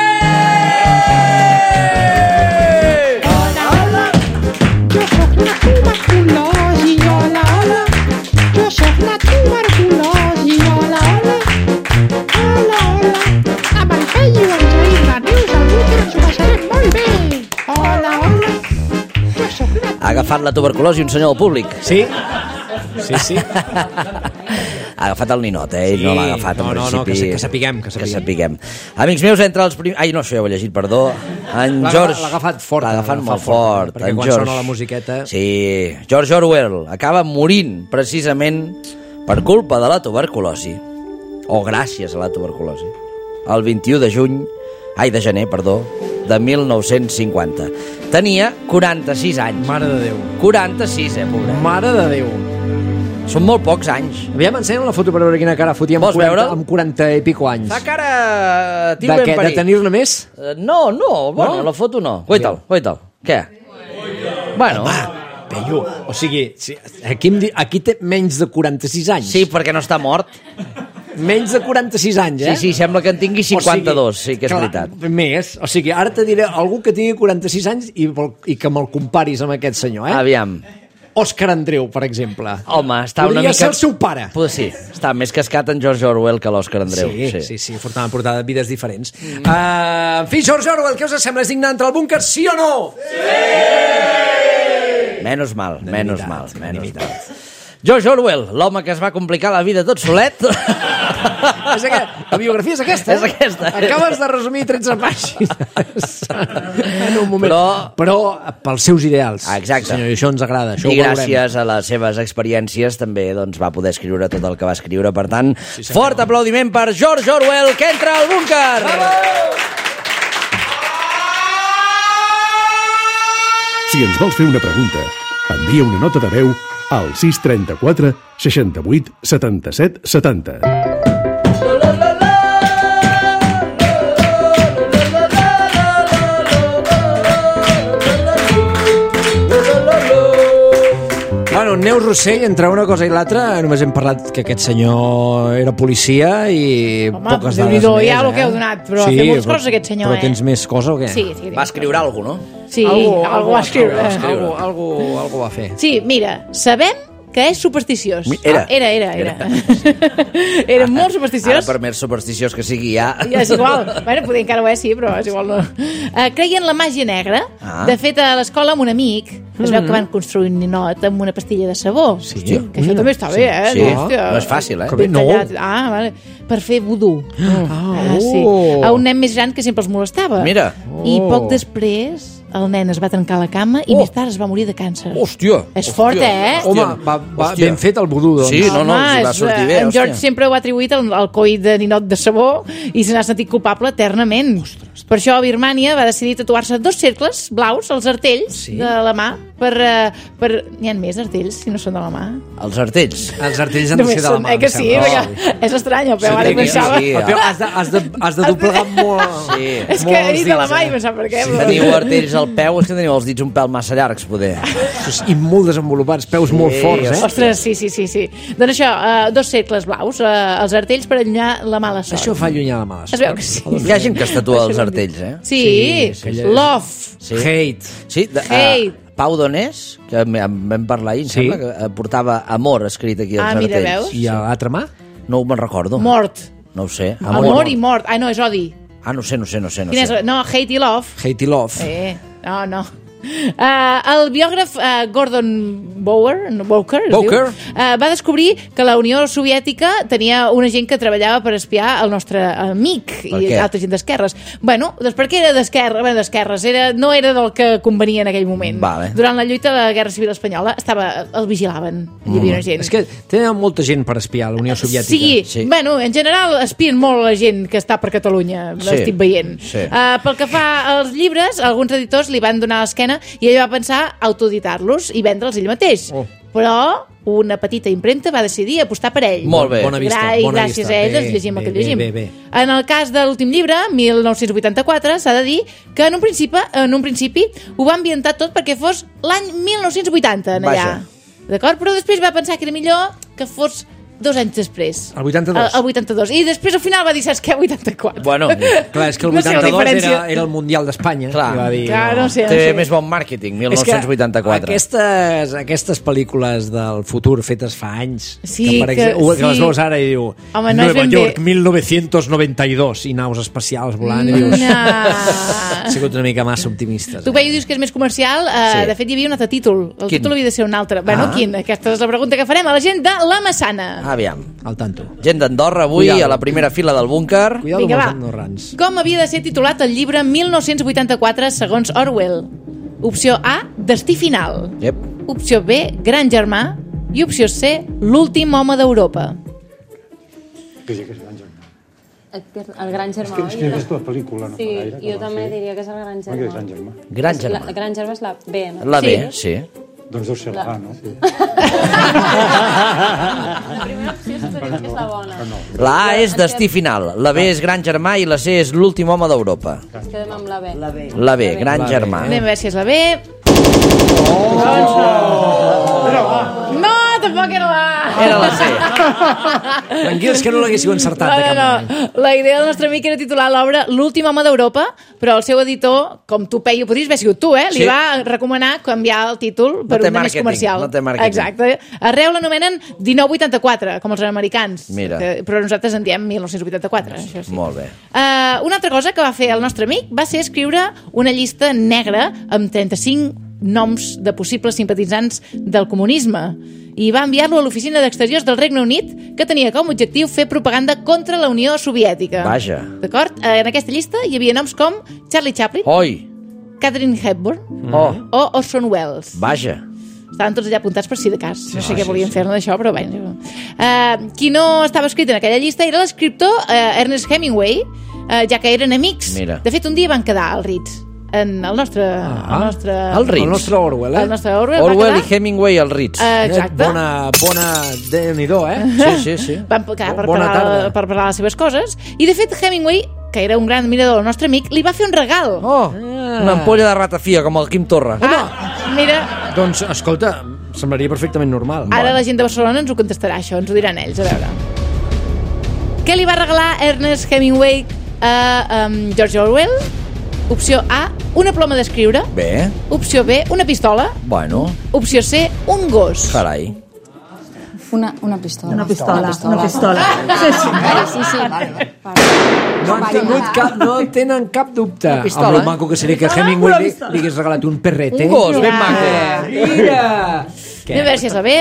Hola, hola, jo sóc la tuberculosi, hola, hola, jo sóc la tuberculosi, hola, hola, hola, hola, amb el Peyu ens ahir la Neus al búnquer ens ho passarem molt bé, hola, hola, jo sóc la... Ha agafat la tuberculosi un senyor del públic. Sí, sí, sí. Ha agafat el ninot, eh? Sí, no l'ha agafat en no, no, principi. no, que, que sapiguem, que sapiguem. Que sapiguem. Amics meus, entre els primers... Ai, no, això ja ho he llegit, perdó. En George... L'ha agafat fort. L'ha agafat molt fort. fort. Perquè en quan George... sona la musiqueta... Sí, George Orwell acaba morint precisament per culpa de la tuberculosi, o gràcies a la tuberculosi, el vint-i-u de juny, ai, de gener, perdó, de mil nou-cents cinquanta. Tenia quaranta-sis anys. Mare de Déu. quaranta-sis, eh, pobret. Mare de Déu. Són molt pocs anys. Aviam, ensenya'm la foto per veure quina cara fotia amb, Vols quaranta, veure'l? amb quaranta i pico anys. Fa cara... De què? De tenir-ne més? Uh, no, no, bueno, No? la foto no. Guaita'l, guaita'l. Què? Bueno, Peyu, o sigui, sí, aquí, em di, aquí té menys de quaranta-sis anys. sí, perquè no està mort. Menys de quaranta-sis anys, eh? Sí, sí, sembla que en tingui cinquanta-dos, sí que és clar, veritat. Més, o sigui, ara te diré algú que tingui quaranta-sis anys i, vol- i que me'l comparis amb aquest senyor, eh? Aviam. Òscar Andreu, per exemple. Home, està Podria una mica... ser el seu pare. Pues sí, està més cascat en George Orwell que l'Òscar Andreu. Sí, sí, sí, afortunadament portada vides diferents. Mm. Uh, en fi, George Orwell, què us sembla? És digne d'entrar al búnquer, sí o no? Menos mal, menos mal, menos mal. George Orwell, l'home que es va complicar la vida tot solet. És aquest, la biografia és aquesta, eh? És aquesta. Acabes de resumir tretze pàgines en un moment. Però- Però pels seus ideals. Ah, exacte. Senyor, i això ens agrada, això I ho valorem. gràcies a les seves experiències també doncs, va poder escriure tot el que va escriure. Per tant, sí, fort aplaudiment per George Orwell, que entra al búnquer! Si ens vols fer una pregunta, envia una nota de veu al sis trenta-quatre seixanta-vuit setanta-set setanta. Bueno, Neus Rossell, entre una cosa i l'altra, només hem parlat que aquest senyor era policia i Home, poques dades Déu-n'hi-do, més, ja el eh? que heu donat, però ha fet moltes coses, aquest senyor, però eh? tens més cosa o què? Sí, sí. Va escriure alguna cosa, no? Sí, Algú, algú va escriure. Algú, algú, algú va fer. Sí, mira, sabem que és supersticiós. Era. Ah, era, era, era. Era molt Ara, supersticiós. per més supersticiós que sigui, ja... Ja és igual. Bueno, poder encara ho és, sí, però és igual. No. Uh, creia en la màgia negra. Ah. De fet, a l'escola amb un amic es veu que van construir un ninot amb una pastilla de sabó. Sí. Que això també està bé, eh? Sí, Hòstia. no és fàcil, eh? Que bé, no. Tallat. Ah, vale. Per fer vudú. Ah, sí. oh. A un nen més gran que sempre els molestava. Mira. I Oh. poc després el nen es va trencar la cama i Oh. més tard es va morir de càncer. Hòstia! És fort, eh? Home, va, va Hòstia. ben fet el vudú, doncs. Sí, no, no, Home, els va és, sortir eh, bé, en George hòstia. sempre ho ha atribuït al, al coi de ninot de sabó i se n'ha sentit culpable eternament. Per això a Birmània va decidir tatuar-se dos cercles blaus als artells Sí. de la mà per... Uh, per... N'hi ha més artells, si no són de la mà? Els artells. Els artells han de ser de la mà. Eh que sí, perquè és estrany, el peu, ara hi pensava. sí, El peu has de, has de, has de doblegar molt... Sí. És que he dit de la mà i pensava per què. Si teniu artells al peu, és que teniu els dits un pèl massa llargs, poder. I molt desenvolupats, peus molt forts, eh? Ostres, sí, sí, sí, sí. Doncs això, uh, dos cercles blaus, uh, els artells per allunyar la mala sort. Això fa allunyar la mala sort. Es veu que sí. Hi ha gent que es tatua els artells, eh? Sí, Sí, sí. love. Sí. Hate. Sí, de, Hate. uh, Pau Donés, que en vam parlar ahir, em Sí. sembla que eh, portava amor escrit aquí als Ah, mira, artells. veus? I a l'altra mà? No me'n recordo. Mort. No ho sé. Amor i mort. Ah, no, és odi. Ah, no sé, no sé, no sé. No, Quin sé. és? No, hate i love. Hate i love. Eh, no, no. Uh, el biògraf uh, Gordon Bower, no, Boker, es Boker. diu, uh, va descobrir que la Unió Soviètica tenia una gent que treballava per espiar el nostre amic Per i què? altra gent d'esquerres. Bueno, doncs perquè era d'esquerra, bueno, d'esquerres, era, no era del que convenia en aquell moment. Vale. Durant la lluita de la Guerra Civil Espanyola estava, el vigilaven, hi havia una gent. És que tenen molta gent per espiar la Unió Soviètica. Sí, Sí. sí, bueno, en general espien molt la gent que està per Catalunya, Sí, l'estic veient. sí. Uh, pel que fa als llibres, alguns editors li van donar l'esquena i ell va pensar autoeditar-los i vendre'ls ell mateix. Oh. Però una petita impremta va decidir apostar per ell. Molt bé. Bona vista, Gra- I bona gràcies vista. a ell Bé, doncs, llegim el que bé, llegim. bé, bé, bé. En el cas de l'últim llibre, mil nou-cents vuitanta-quatre, s'ha de dir que en un principi, en un principi ho va ambientar tot perquè fos l'any mil nou-cents vuitanta en allà. Vaja. D'acord? Però després va pensar que era millor que fos dos anys després. El vuitanta-dos? El, el vuitanta-dos. I després al final va dir, saps què? vuitanta-quatre. Bueno, Clar, és que el No sé la vuitanta-dos diferència. era, era el Mundial d'Espanya. Clar. I va dir, Clar, no sé. té més bon màrqueting, mil nou-cents vuitanta-quatre. Aquestes, aquestes pel·lícules del futur fetes fa anys, Sí, que, per que- exemple, que les sí. veus ara i diu Home, no és Nova ben York, bé. mil nou-cents noranta i dos, i naus espacials volant, i dius, ha No. sigut una mica massa optimistes. Tu veus dius que és més comercial, uh, Sí. de fet hi havia un altre títol. El Quin? títol havia de ser un altre. Bueno, Ah. quin? Aquesta és la pregunta que farem a la gent de la Massana. Aviam. Al tanto. Gent d'Andorra avui Cuidado. a la primera fila del búnquer. Cuidado Vinga, amb va. els andorrans. Com havia de ser titulat el llibre mil nou-cents vuitanta-quatre segons Orwell? Opció A, Destí final. Yep. Opció B, Gran germà. I opció C, L'últim home d'Europa. El, el gran germà, És que he vist la pel·lícula, no? Sí, fa gaire, que jo va també fer. diria que és el gran Oi, que germà. és gran germà. Gran La, germà. el gran germà és la B, no? La B, Sí. sí. Doncs deu ser la A, no? La primera opció és, és la bona. La A és destí final, la B és gran germà i la C és l'últim home d'Europa. Ens quedem amb la B. La B. La B, gran La B. germà. Anem a veure si és la B. No, tampoc era la A. Era la C. Tranquils, que no l'haguéssiu encertat de cap No, manera. no, no. La idea del nostre amic era titular l'obra L'últim home d'Europa, però el seu editor, com tu, Peyu, podries haver sigut tu, eh? Li Sí. va recomanar canviar el títol per té un de més màrqueting, comercial. no té màrqueting. Exacte. Arreu l'anomenen dinou vuitanta-quatre, com els americans. Mira. Que, però nosaltres en diem mil nou-cents vuitanta-quatre, això sí. Molt bé. Uh, una altra cosa que va fer el nostre amic va ser escriure una llista negra amb trenta-cinc noms de possibles simpatitzants del comunisme i va enviar-lo a l'oficina d'exteriors del Regne Unit, que tenia com a objectiu fer propaganda contra la Unió Soviètica. Vaja. D'acord? Eh, En aquesta llista hi havia noms com Charlie Chaplin, Oi, Katharine Hepburn oh, o Orson Welles. vaja. Estaven tots allà apuntats per si de cas. No sé què volien fer-ne d'això, però bé. Uh, qui no estava escrit en aquella llista era l'escriptor uh, Ernest Hemingway, uh, ja que eren amics. Mira. De fet, un dia van quedar al Ritz. En el nostre... Ah. el nostre, El Ritz. El nostre Orwell, eh? el nostre Orwell, Orwell va i quedar... Hemingway al Ritz. Uh, exacte. Bona, bona... Déu-n'hi-do, eh? Sí, sí, sí. Van quedar per Bona parlar, tarda. per parlar les seves coses. I, de fet, Hemingway, que era un gran admirador del nostre amic, li va fer un regal. Oh, una ampolla de ratafia, com el Quim Torra. Ah, mira, Doncs, escolta, semblaria perfectament normal. ara la gent de Barcelona ens ho contestarà, això, ens ho diran ells, a veure. Què li va regalar Ernest Hemingway a um, George Orwell? Opció A, una ploma d'escriure. Bé, Opció B, una pistola. bueno, Opció C, un gos. carai. Una, una pistola. Una pistola, una pistola. Sí, sí. Vale, sí, sí. Vale. No han tingut cap, no tenen cap dubte. pistola, Amb el eh? maco que seria que Hemingway li, li hagués regalat un perrete. Un gos, ben Ja. maco. Mira! Què? Anem a veure si és la B.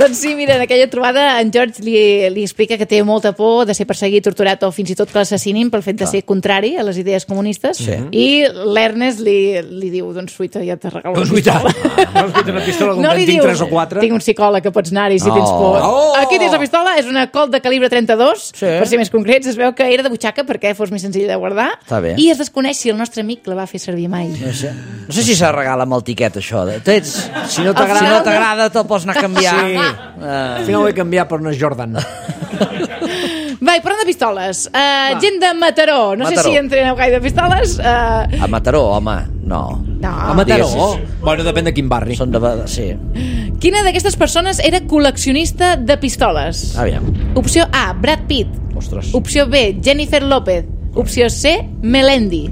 Doncs sí, mira, en aquella trobada en George li, li explica que té molta por de ser perseguit, torturat o fins i tot que l'assassinin pel fet de ser contrari a les idees comunistes. Sí. I l'Ernest li, li diu, doncs fruita, ja t'he regalat Doncs una pistola. No has vist una pistola com No que li en tinc diu, tres o quatre? tinc un psicòleg que pots anar-hi si Oh. tens por. Oh. Aquí tens la pistola, és una Colt de calibre trenta-dos, Sí. per ser més concrets, es veu que era de butxaca perquè fos més senzill de guardar. Està bé. I es desconeix si el nostre amic la va fer servir mai. No sé, no sé si se regala amb el tiquet, això. De... Tens, Si no t'agrada- si no t'agrada, te'l pots anar a canviar. Sí. Uh, Al final ho he canviat per una Jordan. Va, i parlant de pistoles, uh, gent de Mataró, no Mataró. sé si entreneu gaire de pistoles. Uh, a Mataró, home, no. no. A Mataró? Digues, Bueno, depèn de quin barri. Són de... Sí. Quina d'aquestes persones era col·leccionista de pistoles? Aviam. Opció A, Brad Pitt. Ostres. Opció B, Jennifer López. Opció C, Melendi.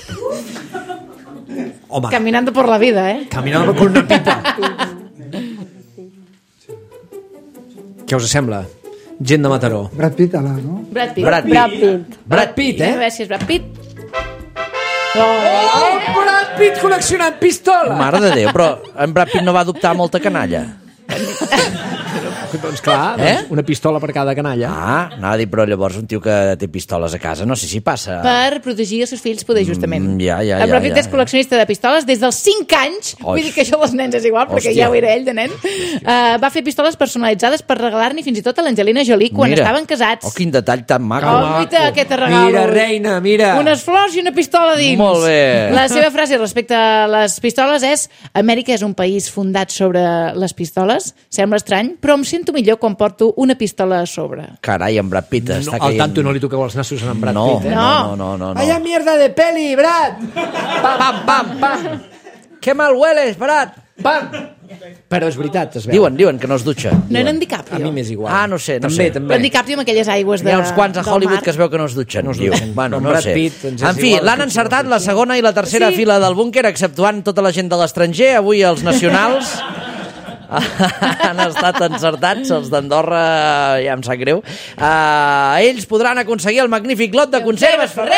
Home, Caminando por la vida, eh? caminava con una pipa. Què us sembla? Gent de Mataró. Brad Pitt, ala, no? Brad Pitt. Brad Pitt. Brad Pitt. Brad Pitt, A eh? veure si és Brad Pitt. Oh, Brad Pitt col·leccionant pistoles! Mare de Déu, però en Brad Pitt no va adoptar molta canalla. Doncs clar, Eh? doncs una pistola per cada canalla. Ah, anava a dir, però llavors un tio que té pistoles a casa, no sé si passa... Per protegir els seus fills, poder, justament. Mm, ja, ja, el Brad ja, Pitt ja, és col·leccionista de pistoles des dels cinc anys. Oix. Vull dir que això dels nens és igual, perquè Hòstia. ja ho era ell de nen. Uh, va fer pistoles personalitzades per regalar-ne fins i tot a l'Angelina Jolie quan Mira. estaven casats. Oh, quin detall tan maco. Oh, guaita, què te regalo. Mira, reina, mira. Unes flors i una pistola dins. Molt bé. La seva frase respecte a les pistoles és: Amèrica és un país fundat sobre les pistoles. Sembla estrany, però em sento millor quan porto una pistola a sobre. Carai, en Brad Pitt No, està al caient... tanto no li toqueu els nassos a en Brad no, Pitt, eh? no, no, no, no, no. Vaya mierda de peli, Brad! Pam, pam, pam. Que mal hueles, Brad. Pam! Però és veritat, es veu. Diuen, diuen que no es dutxa. No era en DiCaprio? A mi m'és igual. Ah, no sé, no també, sé. També, Però en DiCaprio amb aquelles aigües de, Hi ha uns quants a del Hollywood mar. que es veu que no es dutxen. No es diu. dutxen. Bueno, Com no Brad sé. Pitt, doncs és En fi, igual l'han que encertat la segona i la tercera Sí. fila del búnquer, exceptuant tota la gent de l'estranger. Avui els nacionals han estat encertats, els d'Andorra ja em sap greu. Uh, ells podran aconseguir el magnífic lot de conserves Ferrer!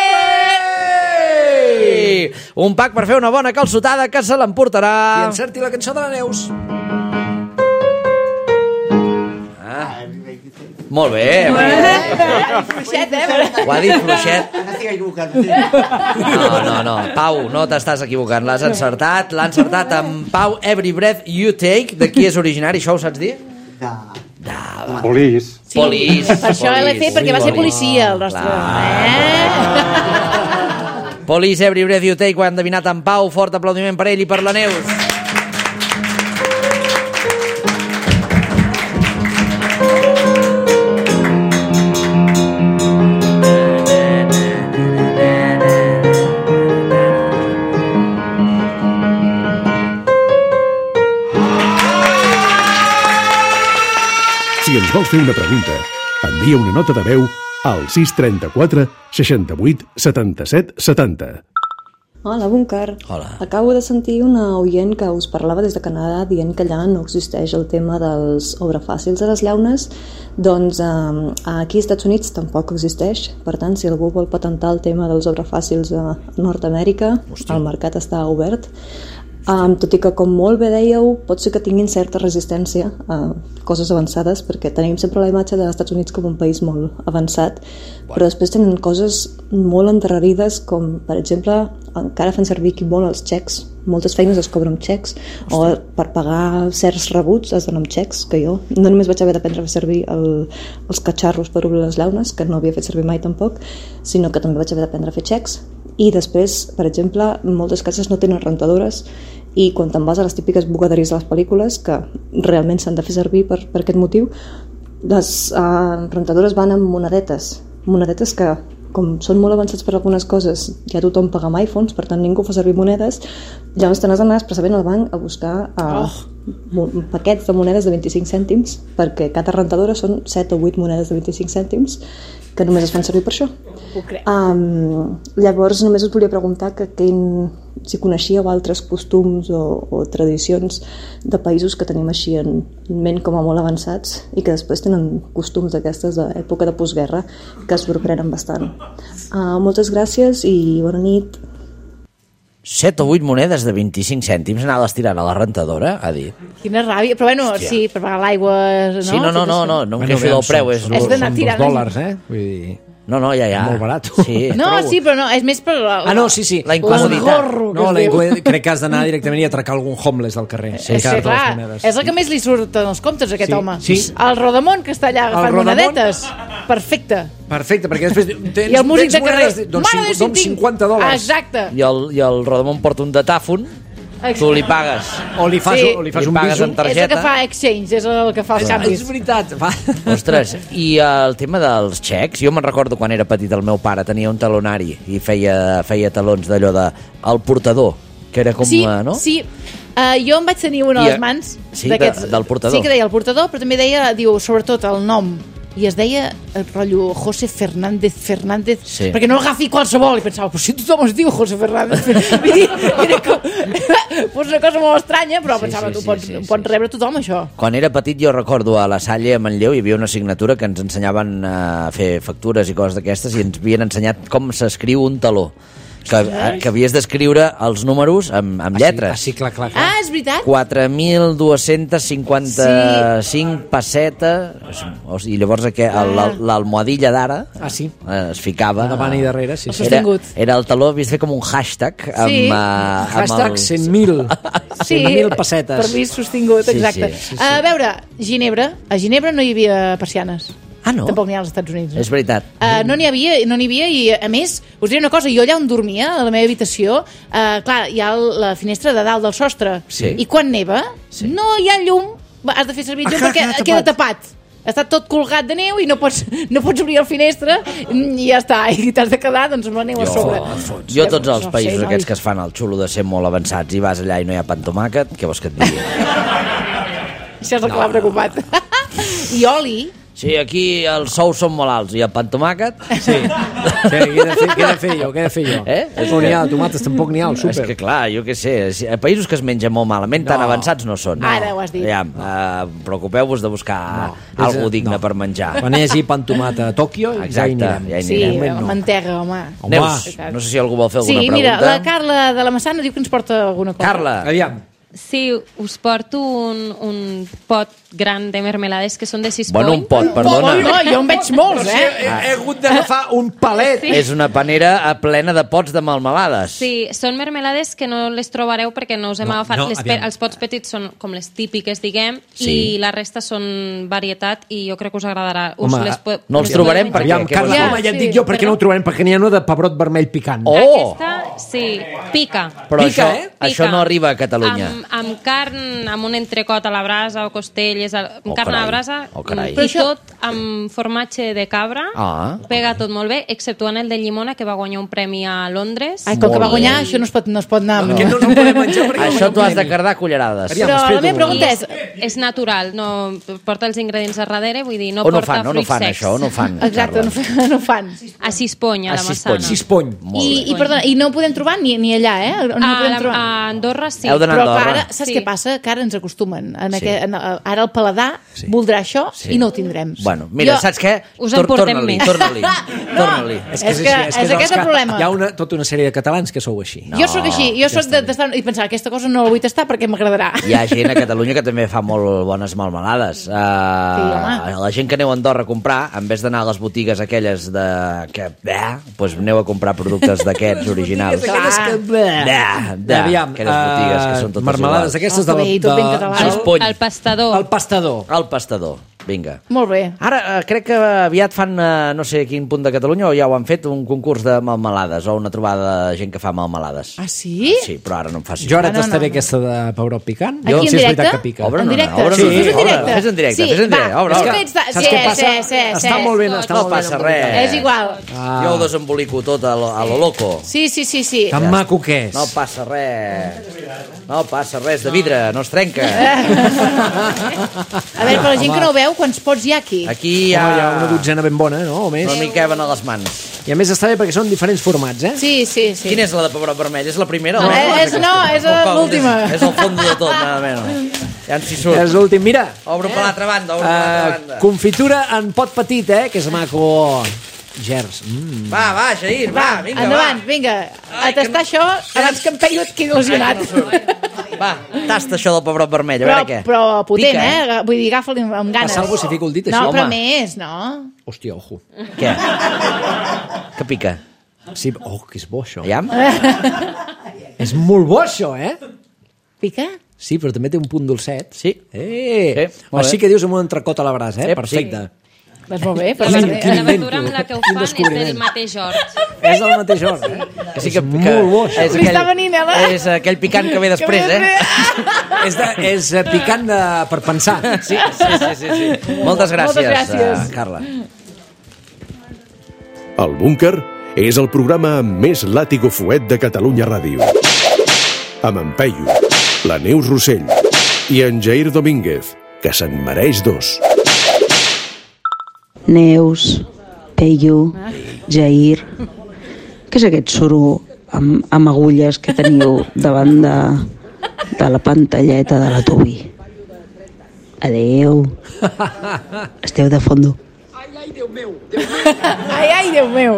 Un pack per fer una bona calçotada que se l'emportarà. I encerti la cançó de la Neus. Molt bé. Fluixet, eh? Ho ha dit fluixet. No, no, no. Pau, no t'estàs equivocant. L'has encertat. L'ha encertat amb Pau Every Breath You Take. De qui és originari? Això ho saps dir? Polis. Sí, Polis. per això l'he fet, perquè va ser policia, el nostre. Eh? Polis Every Breath You Take. Ho han endevinat en Pau. Fort aplaudiment per ell i per la Neus. Si ens vols fer una pregunta, envia una nota de veu al sis trenta-quatre seixanta-vuit setanta-set setanta. Hola, Búnquer. Hola. Acabo de sentir una oient que us parlava des de Canadà dient que allà no existeix el tema dels obrafàcils a les llaunes. Doncs eh, aquí als Estats Units tampoc existeix. Per tant, si algú vol patentar el tema dels obrafàcils a Nord-Amèrica, el mercat està obert. Um, tot i que, com molt bé dèieu, pot ser que tinguin certa resistència a coses avançades, perquè tenim sempre la imatge dels Estats Units com un país molt avançat, però després tenen coses molt endarrerides, com, per exemple, encara fan servir aquí molt els xecs. Moltes feines es cobren amb xecs, o per pagar certs rebuts es donen amb xecs, que jo no només vaig haver d'aprendre a fer servir el, els catxarros per obrir les llaunes, que no havia fet servir mai tampoc, sinó que també vaig haver d'aprendre a fer xecs. I després, per exemple, moltes cases no tenen rentadores, i quan te'n vas a les típiques bugaderies de les pel·lícules, que realment s'han de fer servir per, per aquest motiu, les uh, rentadores van amb monedetes, monedetes que, com són molt avançats per algunes coses, ja tothom paga amb iPhones, per tant ningú fa servir monedes, llavors te n'has d'anar expressament al banc a buscar uh, oh. paquets de monedes de vint-i-cinc cèntims, perquè cada rentadora són set o vuit monedes de vint-i-cinc cèntims, que només es fan servir per això. Um, llavors només us volia preguntar que quin, si coneixíeu altres costums o, o tradicions de països que tenim així en ment com a molt avançats i que després tenen costums d'aquestes d'època de postguerra que es sorprenen bastant. Uh, moltes gràcies i bona nit. set o vuit monedes de vint-i-cinc cèntims anava-les tirant a la rentadora, ha dit. Quina ràbia, però bueno, Hòstia. sí, per pagar l'aigua... No? Sí, no, no, no, no, no em queixo del preu. És, És d'anar tirant. Són dos dòlars, eh? Vull dir... No, no, ja, ja. Molt barat. Sí. No, sí, però no, és més per... La, Ah, no, sí, sí. La incomoditat. L'esgorro, que No, es la diu. incomoditat. Crec que has d'anar directament i atracar algun homeless del carrer. Sí, sí, clar, és el que més li surt en els comptes, aquest Sí, home. sí. El Rodamont, que està allà agafant Rodamont. monedetes. Perfecte. Perfecte, perquè després tens, I el músic tens de carrer. monedes, doncs, Mare de cinc, doncs cinc. cinquanta dòlars. Exacte. I el, i el Rodamont porta un datàfon, tu li pagues. O li fas, Sí. o li fas Li un pagues biso. amb targeta. És el que fa exchange, és el que fa els canvis. És veritat. Va. Ostres, i el tema dels xecs, jo me'n recordo quan era petit, el meu pare tenia un talonari i feia, feia talons d'allò de el portador, que era com, Sí, eh, no? sí. Uh, jo em vaig tenir una a I, les mans sí, d'aquests- de- del portador. Sí, que deia el portador, però també deia, diu, sobretot el nom. I es deia, el rotllo, José Fernández Fernández, Sí. perquè no agafi qualsevol. I pensava, però si tothom es diu José Fernández. Vull dir, era com... Fos una cosa molt estranya, però Sí, pensava, sí, tu sí, pots, sí, sí, pots sí. rebre tothom, això. Quan era petit jo recordo a la Salle a Manlleu hi havia una assignatura que ens ensenyaven a fer factures i coses d'aquestes i ens havien ensenyat com s'escriu un taló. Que, que havies d'escriure els números amb, amb lletres. Ah, sí, clar, clar, clar. Ah, és veritat? quatre mil dos-cents cinquanta-cinc pessetes i llavors aqu- el- el- l'almohadilla d'ara Ah, sí. eh, es ficava Davant i darrere, sí, El sí. era, sostingut. era el taló, havies de fer com un hashtag amb, Sí. eh, amb Hashtag el- cent mil. cent mil pessetes. per mi sostingut, Sí, exacte. sí, sí, sí. A veure, Ginebra, a Ginebra no hi havia persianes. Ah, no? Tampoc n'hi ha als Estats Units. És veritat. Uh, no n'hi havia, no n'hi havia i a més, us diré una cosa, jo allà on dormia, a la meva habitació, uh, clar, hi ha el- la finestra de dalt del sostre Sí. i quan neva Sí. no hi ha llum, has de fer servir llum Ah, perquè queda queda tapat. Està tot colgat de neu i no pots, no pots obrir el finestra i ja està, i t'has de quedar doncs, amb la neu a sobre. Jo tots els No sé, països noi. aquests que es fan el xulo de ser molt avançats i vas allà i no hi ha pa amb tomàquet, què vols que et digui? Això és el que m'ha preocupat. I oli, Sí, aquí els sous són molt alts i el pa amb tomàquet... Sí. Sí, què he de fer, què he de fer jo? Què he de fer jo? Eh? És No que- n'hi ha tomates, tampoc n'hi ha al És súper. que clar, jo què sé, si- a països que es mengen molt malament, tan No. avançats no són. Ara ho has dit. Ja, uh, preocupeu-vos de buscar No. algú És- digne no. per menjar. Quan hi hagi pa amb tomata a Tòquio, ja hi Exacte, anirem. ja hi sí, anirem. no. mantega, home. Home. Neus, no sé si algú vol fer alguna Sí, pregunta. mira, la Carla de la Massana diu que ens porta alguna cosa. Carla, Aviam. Sí, us porto un, un pot gran de mermelades que són de sis bueno, un pot, Oh, perdona. no, jo en veig molts, He, eh? he hagut d'agafar un palet. Sí. És una panera a plena de pots de melmelades. Sí, són mermelades que no les trobareu perquè no us hem No, agafat. no, les pe aviam. els pots petits són com les típiques, diguem, Sí. i la resta són varietat i jo crec que us agradarà. Us Home, les po- no els les trobarem podeu perquè- menjar. Aviam, què Carla, vols dir? home, ja et Sí, dic jo per què no ho trobarem, perquè n'hi ha una de pebrot vermell picant. Oh! Aquesta, sí, pica. Però Pica, això, eh? això no arriba a Catalunya. Amb, amb carn, amb un entrecot a la brasa o costelles, a- amb Oh, carn a la carai. brasa, Oh, carai. i Però això- tot amb formatge de cabra. Ah. Pega tot molt bé, exceptuant el de llimona, que va guanyar un premi a Londres. Ai, com que va Molt guanyar, bé. això no es pot, no es pot anar... No. Que no ens ho podem menjar perquè Això t'ho has de cardar a cullerades. Aviam, Però la explica-ho. meva pregunta I és... és, és natural, no porta els ingredients a darrere, vull dir, no On ho porta fan, on ho fruits fan, secs. això? On ho fan, Exacte, Carla? no, fa- no fan. A Sispony, a A la Sispony. Massana. Sispony. Molt I, bé. i, perdona, I no ho podem trobar ni, ni allà, eh? No ho A, podem la, trobar. a Andorra sí. Heu d'anar a Però que Andorra. ara, saps Sí. què passa? Que ara ens acostumen. En Sí. aquest, en, ara el paladar Sí. voldrà això Sí. i no ho tindrem. Bueno, mira, Jo- saps què? Us en portem Torna-li, més. torna-li, torna-li. És que- és aquest el problema. Hi ha una, tota una sèrie de catalans que sou així. Jo sóc així, jo sóc de, de, i pensar aquesta cosa no la vull tastar perquè m'agradarà. Hi ha gent a Catalunya que també fa molt bones melmelades. Uh, home. la gent que aneu a Andorra a comprar, en vez d'anar a les botigues aquelles de... que, eh, doncs aneu a comprar productes d'aquests originals. Aquelles que- Da, da, Aviam, aquelles botigues que són eh, totes marmelades iguals. aquestes Oh, de, que bé, i tot ben català. de, Sispony. El pastador. el pastador. El pastador, vinga. Molt bé. Ara, eh, crec que aviat fan, eh, no sé a quin punt de Catalunya, o ja ho han fet, un concurs de melmelades, o una trobada de gent que fa melmelades. Ah, sí? Sí, però ara no em facis... Jo ara Ah, no, tastaré no. aquesta de pebrot picant. Aquí en si és directe? veritat que pica. Obre, En no, no, directe? obre, Sí, no, fes en obre, directe. fes en directe, Sí, fes en va. directe, obre, És obre. que ets de- Saps sí, què passa? sí, sí, Està sí. molt ben, està No molt ben passa embolicat. res. És igual. Ah. Jo ho desembolico tot a lo, a lo loco. Sí, sí, sí, sí. Tan maco que és. No passa res. No passa res de vidre, no es trenca. A veure, per la gent que no ho veu, quants pots hi ha aquí? Aquí hi Home, hi ha ha... una dotzena ben bona, no? O més. No m'hi caben a les mans. I a més està bé perquè són diferents formats, eh? Sí, sí, sí. Quina és la de pebrot vermell? És la primera? No, o la és, no, és l'última. És el fons de tot, nada menys. Ja ens hi És surt. l'últim. Mira, Obro per l'altra banda, obro per l'altra uh, banda. confitura en pot petit, eh? Que és maco. Gers. Mm. Va, va, Jair, va, vinga, endavant, va. vinga, a Ai, tastar no... això abans que en Peyu et quedi lesionat. Ai, va, tasta això del pebrot vermell, a Però, veure què. però potent, Pica, eh? Vull dir, agafa'l amb ganes. Passa algú si fico el dit, no, això, però home. més, no? Hòstia, ojo. Què? Que pica? Sí, oh, que és bo, això. Aviam? És molt bo, això, eh? Pica? Sí, però també té un punt dolcet. Sí. Eh! Sí, molt Així bé. que dius amb un entrecot a la brasa, eh? Sí, Perfecte. Doncs molt bé. Però La, Quin- la, quin la invento, verdura amb la que ho quin fan és descobriment. del mateix hort. És del mateix hort, eh? Que sí que, és que molt bo, això. és Li està venint, eh, la- És aquell picant que ve després, eh? és, de, és eh, picant de, per pensar. Sí, sí, sí, sí, sí. Moltes gràcies, Moltes gràcies. Uh, Carla. El Búnquer és el programa amb més làtigo fuet de Catalunya Ràdio. Amb en Peyu, la Neus Rossell i en Jair Domínguez, que se'n mereix dos. Neus, Peyu, Jair... Què és aquest suro amb, amb agulles que teniu davant de, de la pantalleta de la Tubi? Adeu. Esteu de fondo. Ai, ai, Déu meu.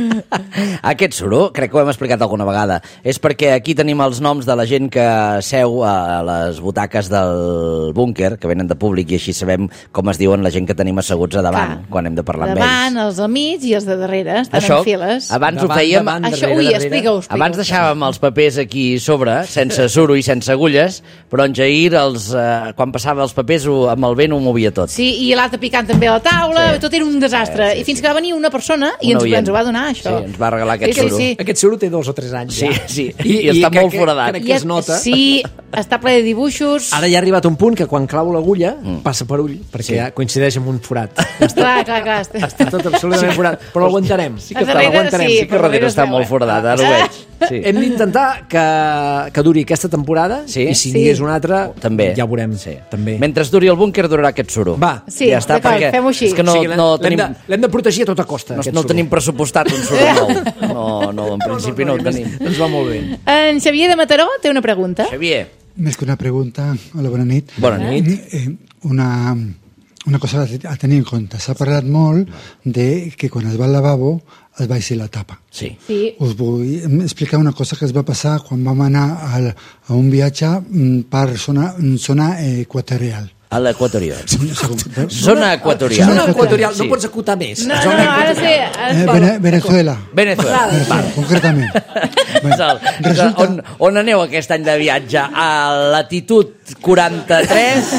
Aquest suro, crec que ho hem explicat alguna vegada, és perquè aquí tenim els noms de la gent que seu a les butaques del búnquer, que venen de públic, i així sabem com es diuen la gent que tenim asseguts a davant, Clar. quan hem de parlar amb Davant, ells. els del mig i els de darrere. Estan Això, en files. abans ho Davant, fèiem... davant, Això, darrere, ui, darrere. explica-ho, explica-ho. Abans deixàvem els papers aquí sobre, sense suro i sense agulles, però en Jair, els, eh, quan passava els papers, ho, amb el vent ho movia tot. Sí, i l'altre picant també a la taula, Sí. tot era un desastre. Sí, sí, I fins sí. que va venir una persona i Una ens, oient. ens ho va donar, això. Sí, ens va regalar aquest Sí, sí, suro. sí. Aquest suro té dos o tres anys, Sí, ja. sí. I està molt crec- foradat. Crec I que es es- nota. Sí, està ple de dibuixos. Ara ja ha arribat un punt que quan clavo l'agulla passa per ull, perquè Sí. ja coincideix amb un forat. Clar, clar, clar. Està tot absolutament forat, però l'aguantarem. Sí que està- l'aguantarem. Sí, que darrere està molt foradat, ara ho veig. Sí. Hem d'intentar que, que duri aquesta temporada Sí. i si Sí. n'hi és una altra, També. ja ho veurem. Sí. També. Mentre duri el búnquer durarà aquest suro. Va. Sí, ja està, d'acord, perquè fem-ho així. és que no, Sí, l'hem- no l'hem tenim... de- L'hem de protegir a tota costa. No, aquest no el suro. tenim pressupostat, un suro nou. No, no, en principi no, no, el tenim. Ens va molt bé. En Xavier de Mataró té una pregunta. Xavier, Més que una pregunta, hola, bona nit. bona nit. Eh, una, una cosa a tenir en compte. S'ha parlat molt de que quan es va al lavabo es baixi la tapa. Sí. Sí. Us vull explicar una cosa que es va passar quan vam anar al, a un viatge mm, per zona, zona eh, equatorial. A l'equatorial. Zona Zona equatorial. Zona equatorial, Sí. no pots acotar més. No, no, no, ara sé... Ara Eh, es Vene- Venezuela, Venezuela. Vale, concretament. Sal, Resulta- on, on aneu aquest any de viatge? A latitud quaranta-tres?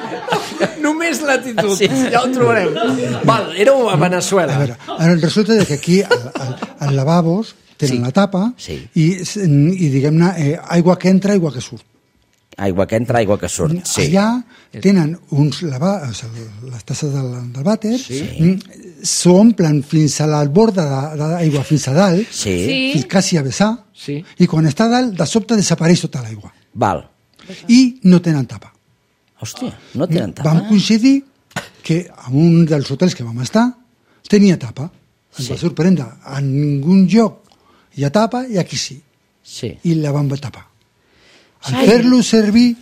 Només latitud, Sí. ja ho trobarem. Val, éreu a Venezuela. A veure, ara resulta de que aquí al, al, als lavabos tenen Sí. la tapa Sí. i, i diguem-ne, eh, aigua que entra, aigua que surt. Aigua que entra, aigua que surt. Sí. Allà tenen uns lava, o sigui, les tasses del, del vàter, sí. s'omplen fins a la borda de- d'aigua, fins a dalt, Sí. Sí. fins quasi a vessar, Sí. i quan està a dalt, de sobte desapareix tota l'aigua. Val. I no tenen tapa. Hòstia, no tenen tapa. Vam coincidir que en un dels hotels que vam estar tenia tapa. Ens Sí. va sorprendre. En ningú lloc hi ha tapa i aquí sí. Sí. I la vam tapar. Al Ai. fer-lo servir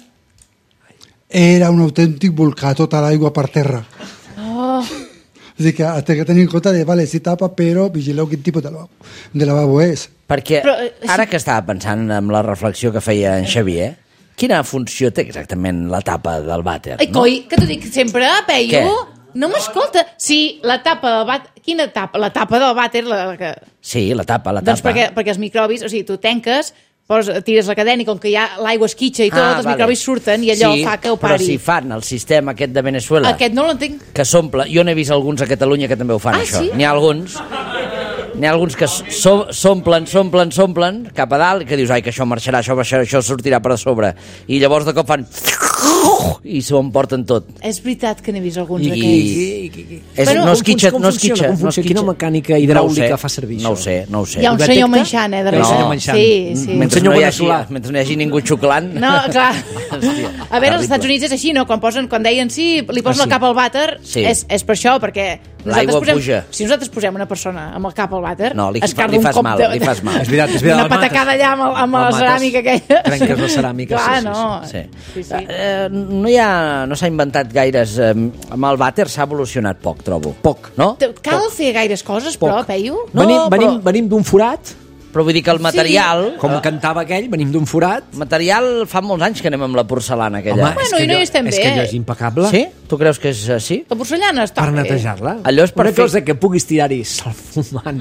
era un autèntic volcà, tota l'aigua per terra. Oh, És a dir, que has de tenir en compte de, vale, sí tapa, però vigileu quin tipus de lavabo, de lavabo és. Perquè Però, eh, ara que estava pensant en la reflexió que feia en Xavier, quina funció té exactament la tapa del vàter? ai, coi, que t'ho dic sempre, Peyu. Què? No m'escolta. Sí, la tapa del vàter... Quina tapa? La tapa del vàter, la, la que... Sí, la tapa, la tapa. Doncs perquè, perquè els microbis, o sigui, tu tanques, poses, tires la cadena i com que ja l'aigua esquitxa i tot, Ah, els vale. microbis surten i allò sí, fa que ho però pari. si fan el sistema aquest de Venezuela, Aquest no l'entenc. que s'omple, jo n'he vist alguns a Catalunya que també ho fan, Ah, això. sí? N'hi ha alguns... N'hi ha alguns que so- s'omplen, s'omplen, s'omplen cap a dalt, que dius, ai, que això marxarà, això baixarà, això sortirà per a sobre. I llavors de cop fan... i s'ho emporten tot. És veritat que n'he vist alguns I, d'aquells. és, Bueno, no es com quitxa, fun- com no es funciona, quitxa. com no es funciona? Quina quitxa. mecànica hidràulica No ho sé, fa servir No ho això? sé, no ho sé. Hi ha un Ho senyor detecta? manxant, eh, Hi ha un darrere. senyor manxant. Sí, sí. Mentre senyor no, hi hagi, veneçolà. mentre no hi hagi ningú xuclant. No, clar. Hòstia, A veure, als terrible. Estats Units és així, no? Quan, posen, quan deien sí, li posen Ah, el sí. cap al vàter, Sí. és, és per això, perquè L'aigua nosaltres posem, puja. si nosaltres posem una persona amb el cap al vàter, No, li- es carda li un fas cop mal, de, li fas mal. És veritat, és veritat, una el mates. patacada allà amb, el, amb El la mates, ceràmica aquella. trenques la ceràmica, Clar, sí, sí, no. Sí. Sí, sí. eh, no hi ha, no s'ha inventat gaires... Eh, amb el vàter s'ha evolucionat poc, trobo. Poc. No? Cal fer gaires coses, Poc. però, Peyu? No, venim venim, però- venim d'un forat, Però vull dir que el material... com cantava aquell, venim d'un forat. Material fa molts anys que anem amb la porcelana aquella. Home, Bueno, és que i no hi allò- estem és bé. que allò és impecable. Sí? Tu creus que és així? La porcellana està Per bé. netejar-la. Allò és per Una fer- cosa que puguis tirar-hi sal fumant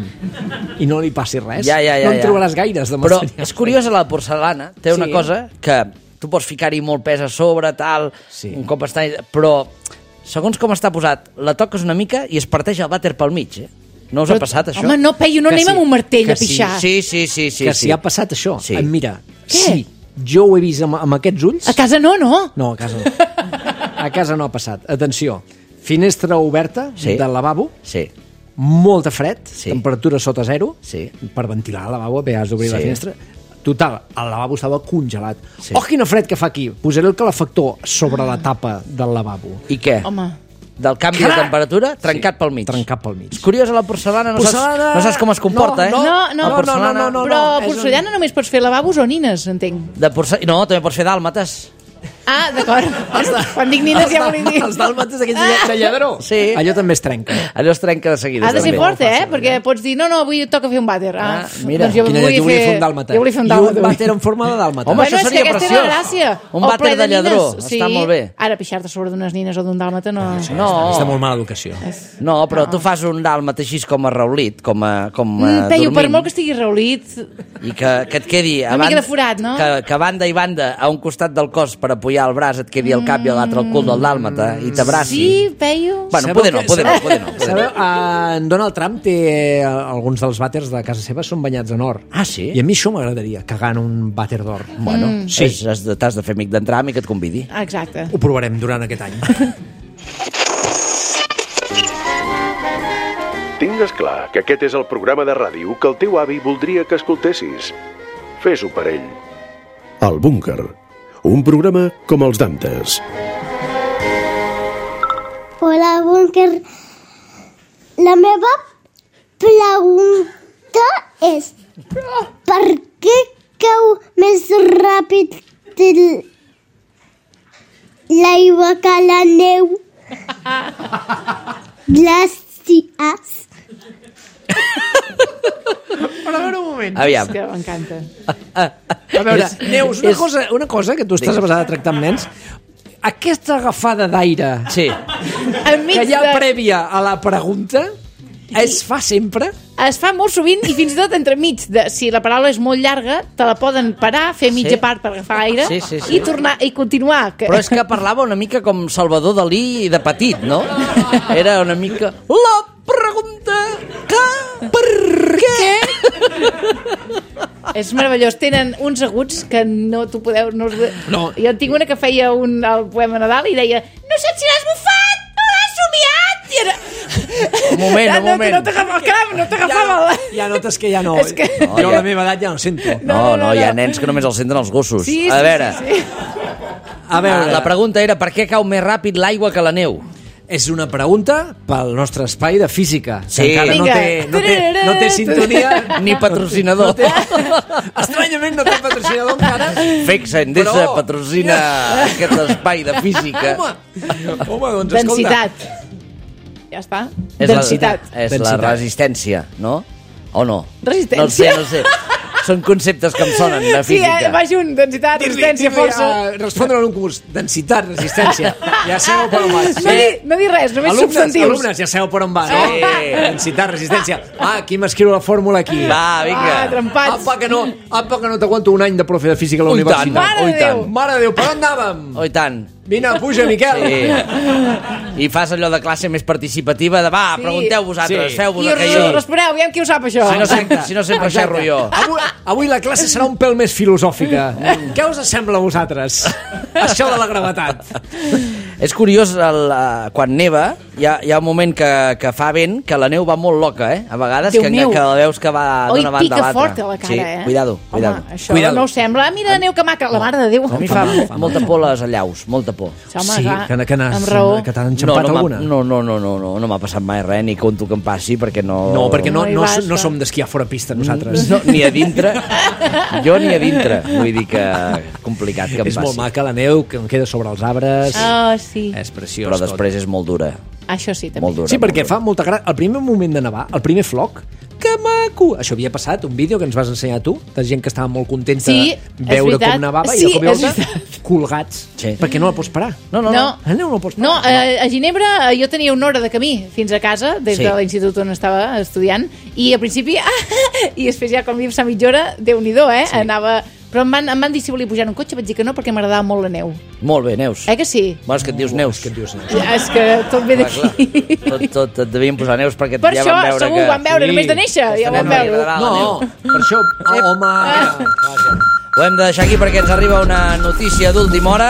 i no li passi res. Ja, ja, ja, no en ja. trobaràs gaires de Però material. és curiosa la porcelana, té una Sí. cosa que tu pots ficar-hi molt pes a sobre, tal, Sí. un cop està... Però, segons com està posat, la toques una mica i es parteix el vàter pel mig, eh? No us ha passat, això? Home, no, Peyu, no Que anem sí, amb un martell que a sí. pixar. Sí, sí, sí, sí. que sí. si ha passat això. Sí. Eh, Mira, Què? sí, jo ho he vist amb, amb aquests ulls. A casa no, no. No, a casa no. A casa no ha passat. Atenció, finestra oberta Sí. del lavabo, Sí, molta fred, Sí. temperatura sota zero, sí. per ventilar el lavabo, bé, has d'obrir Sí. la finestra. Total, el lavabo estava congelat. Sí. Oh, quina fred que fa aquí. Posaré el calefactor sobre la tapa del lavabo. I què? Home. Del canvi de Clar! temperatura, trencat pel mig. Trencat pel mig. És curiosa la porcelana, no, Porcelana- saps, no saps com es comporta, no, eh? No, no, La porcelana... no, no, no. Però és un- porcellana només pots fer lavabos o nines, entenc. De porce... No, també pots fer dàlmates. Ah, d'acord. Quan dic nines ja vol dir... Els dàlmates aquells de, de lladró. Sí. Allò també es trenca. Allò es trenca de seguida. Ha de ser també. fort, eh? Perquè pots dir, no, no, avui toca fer un vàter. Ah, Ah, mira. doncs jo Quina volia jo volia fer fer un dàlmata. Jo volia fer un I dàlmata. un vàter en forma de dàlmata. Home, Bueno, això és que seria aquesta preciós. era la gràcia. Un O vàter ple de lladró, nines. està molt bé. Ara, pixar-te sobre d'unes nines o d'un dàlmata no... No. Està molt mala educació. No, però tu fas un dàlmata així com a raulit, com a, com a Mm, Peyu, per dormint, molt que estigui raulit... i que, que et quedi... a Una mica banda- de forat, no? Que, que a banda i banda, a un costat del cos per apoyar el braç et quedi el cap i a l'altre el cul del dàlmata i t'abraci. Sí, Peyu. Bueno, Sabeu poder no, que- poder no, sabeu- poder no. Poder Sabeu, no. uh, en Donald Trump té eh, alguns dels vàters de casa seva són banyats en or. Ah, sí? I a mi això m'agradaria, cagar en un vàter d'or. Bueno, Mm. sí. has de- t'has de fer amic d'entram i que et convidi. Exacte. Ho provarem durant aquest any. Tingues clar que aquest és el programa de ràdio que el teu avi voldria que escoltessis. Fes-ho per ell. El Búnquer, un programa com els d'antes. Hola, Búnquer. La meva pregunta és per què cau més ràpid el- l'aigua que la neu? Gràcies. Però a veure un moment. Aviam. És que m'encanta. A veure, És- Neus, una, és- cosa, una cosa que tu estàs abasada a tractar amb nens, aquesta agafada d'aire Sí. Enmig que hi ha de... prèvia a la pregunta es fa sempre? Es fa molt sovint i fins i tot entremig de, si la paraula és molt llarga, te la poden parar, fer mitja Sí. part per agafar aire Sí, sí, sí. i tornar i continuar. Que... Però és que parlava una mica com Salvador Dalí de petit, no? Era una mica... La pregunta que... Per què? És meravellós. Tenen uns aguts que no t'ho podeu... No, us... No. Jo en tinc una que feia un, el poema Nadal i deia no saps si l'has bufat, no l'has somiat. I era... Un moment, ja, un no, moment. No t'agafava el cram, no t'agafava Ja, el... ja notes que ja no. És que- Jo No, a ja- la meva edat ja no sento. No, no, hi ha nens que només els senten els gossos. Sí, sí, A veure, sí, sí. A veure, la pregunta era per què cau més ràpid l'aigua que la neu? és una pregunta pel nostre espai de física, que Sí. encara no Vinga. té, no, té, no té sintonia. Ni patrocinador. No té, estranyament no té patrocinador encara. Fexa Endesa Però- patrocina aquest espai de física. Home, home doncs escolta. Densitat. Ja està. És Densitat. La, és Densitat. la resistència, no? O no? Resistència? No sé, no sé. Són conceptes que em sonen de Sí, física. eh, va junt. Densitat, resistència, força. Uh, respondre en un curs. Densitat, resistència. Ja sabeu per on vas. No dir, no dir res, només Alumnes, substantius. alumnes, ja sabeu per on va, no? Sí. Densitat, resistència. Ah, aquí m'escriu la fórmula aquí. Va, vinga. Ah, trempats. Apa que no, apa que no t'aguanto un any de profe de física a la Ui, tant. universitat. Mare de Ui, tant. Déu. Mare de Déu, per on anàvem? Oh, i tant. Vine, puja, Miquel. Sí. I fas allò de classe més participativa de va, Sí. pregunteu vosaltres, Sí. feu-vos I a us que jo. responeu, aviam qui ho sap, això. Si no, sempre, si no sempre xerro jo. Avui, avui la classe serà un pèl més filosòfica. Què us sembla a vosaltres? Això de la gravetat. És curiós, el, uh, quan neva, hi ha, hi ha un moment que, que fa vent, que la neu va molt loca, eh? A vegades, que, que la veus que va d'una banda a l'altra. Oi, pica fort a la cara, sí, eh? Cuidado, cuidado. Home, això cuidado. no us sembla. Ah, mira la neu que maca, la mare de Déu. A mi fa, fa molta por les allaus, molta por. Home, Sí, clar, que, que, n'has, amb raó. que t'han enxampat no, no alguna. No, no, no, no, no, no m'ha passat mai res, ni conto que em passi, perquè no... No, perquè no, No hi no, vas, no va. som d'esquiar fora pista, nosaltres. No, ni a dintre. Jo ni a dintre. Vull dir que complicat que em És passi. molt maca la neu, que em queda sobre els arbres. Ah, sí. És preciós. Però després és molt dura. Això sí, també. Molt dura. Sí, perquè fa molta gràcia. El primer moment de nevar, el primer floc, que maco! Això havia passat, un vídeo que ens vas ensenyar tu, de gent que estava molt contenta Sí, de veure és veritat. com nevava Sí, i de cop i és volta colgats. Sí. Perquè no la pots parar. No, no, no. No. La neu no la pots parar. No, a, a Ginebra eh, jo tenia una hora de camí fins a casa, des Sí. de l'institut on estava estudiant, i al principi, ah, i després ja quan m'hi passava mitja hora, Déu-n'hi-do, eh? Sí. Anava... Però em van, em van dir si volia pujar en un cotxe, vaig dir que no, perquè m'agradava molt la neu. Molt bé, Neus. Eh que sí? Bueno, és que et dius Neus. Que et dius Neus. Ja, és que tot ve Clar, d'aquí. Tot, tot et devien posar Neus perquè Per ja això, van veure segur, que... ho van veure, només de néixer, ja ho van nena li veure. agradava la No, neu. per això... Oh, home... Vaja. Ho hem de deixar aquí perquè ens arriba una notícia d'última hora.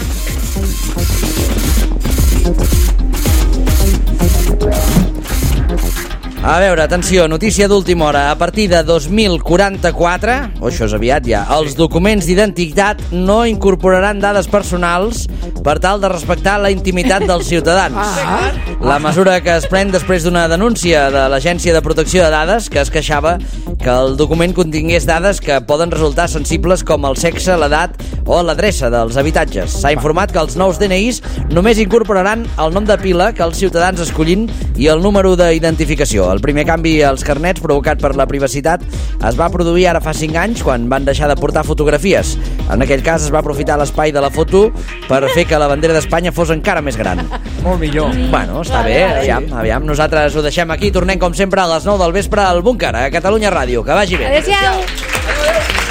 A veure, atenció, notícia d'última hora. A partir de dos mil quaranta-quatre, o això és aviat ja, els documents d'identitat no incorporaran dades personals per tal de respectar la intimitat dels ciutadans. Ah. La mesura que es pren després d'una denúncia de l'Agència de Protecció de Dades que es queixava que el document contingués dades que poden resultar sensibles com el sexe, l'edat o l'adreça dels habitatges. S'ha informat que els nous D N Is només incorporaran el nom de pila que els ciutadans escollin i el número d'identificació. El primer canvi als carnets provocat per la privacitat es va produir ara fa cinc anys quan van deixar de portar fotografies. En aquell cas es va aprofitar l'espai de la foto per fer que la bandera d'Espanya fos encara més gran. Molt millor. Bueno, està bé, aviam, aviam. Nosaltres ho deixem aquí, tornem com sempre a les nou del vespre al Búnquer, a Catalunya Ràdio. Que vagi bé. Adéu-siau.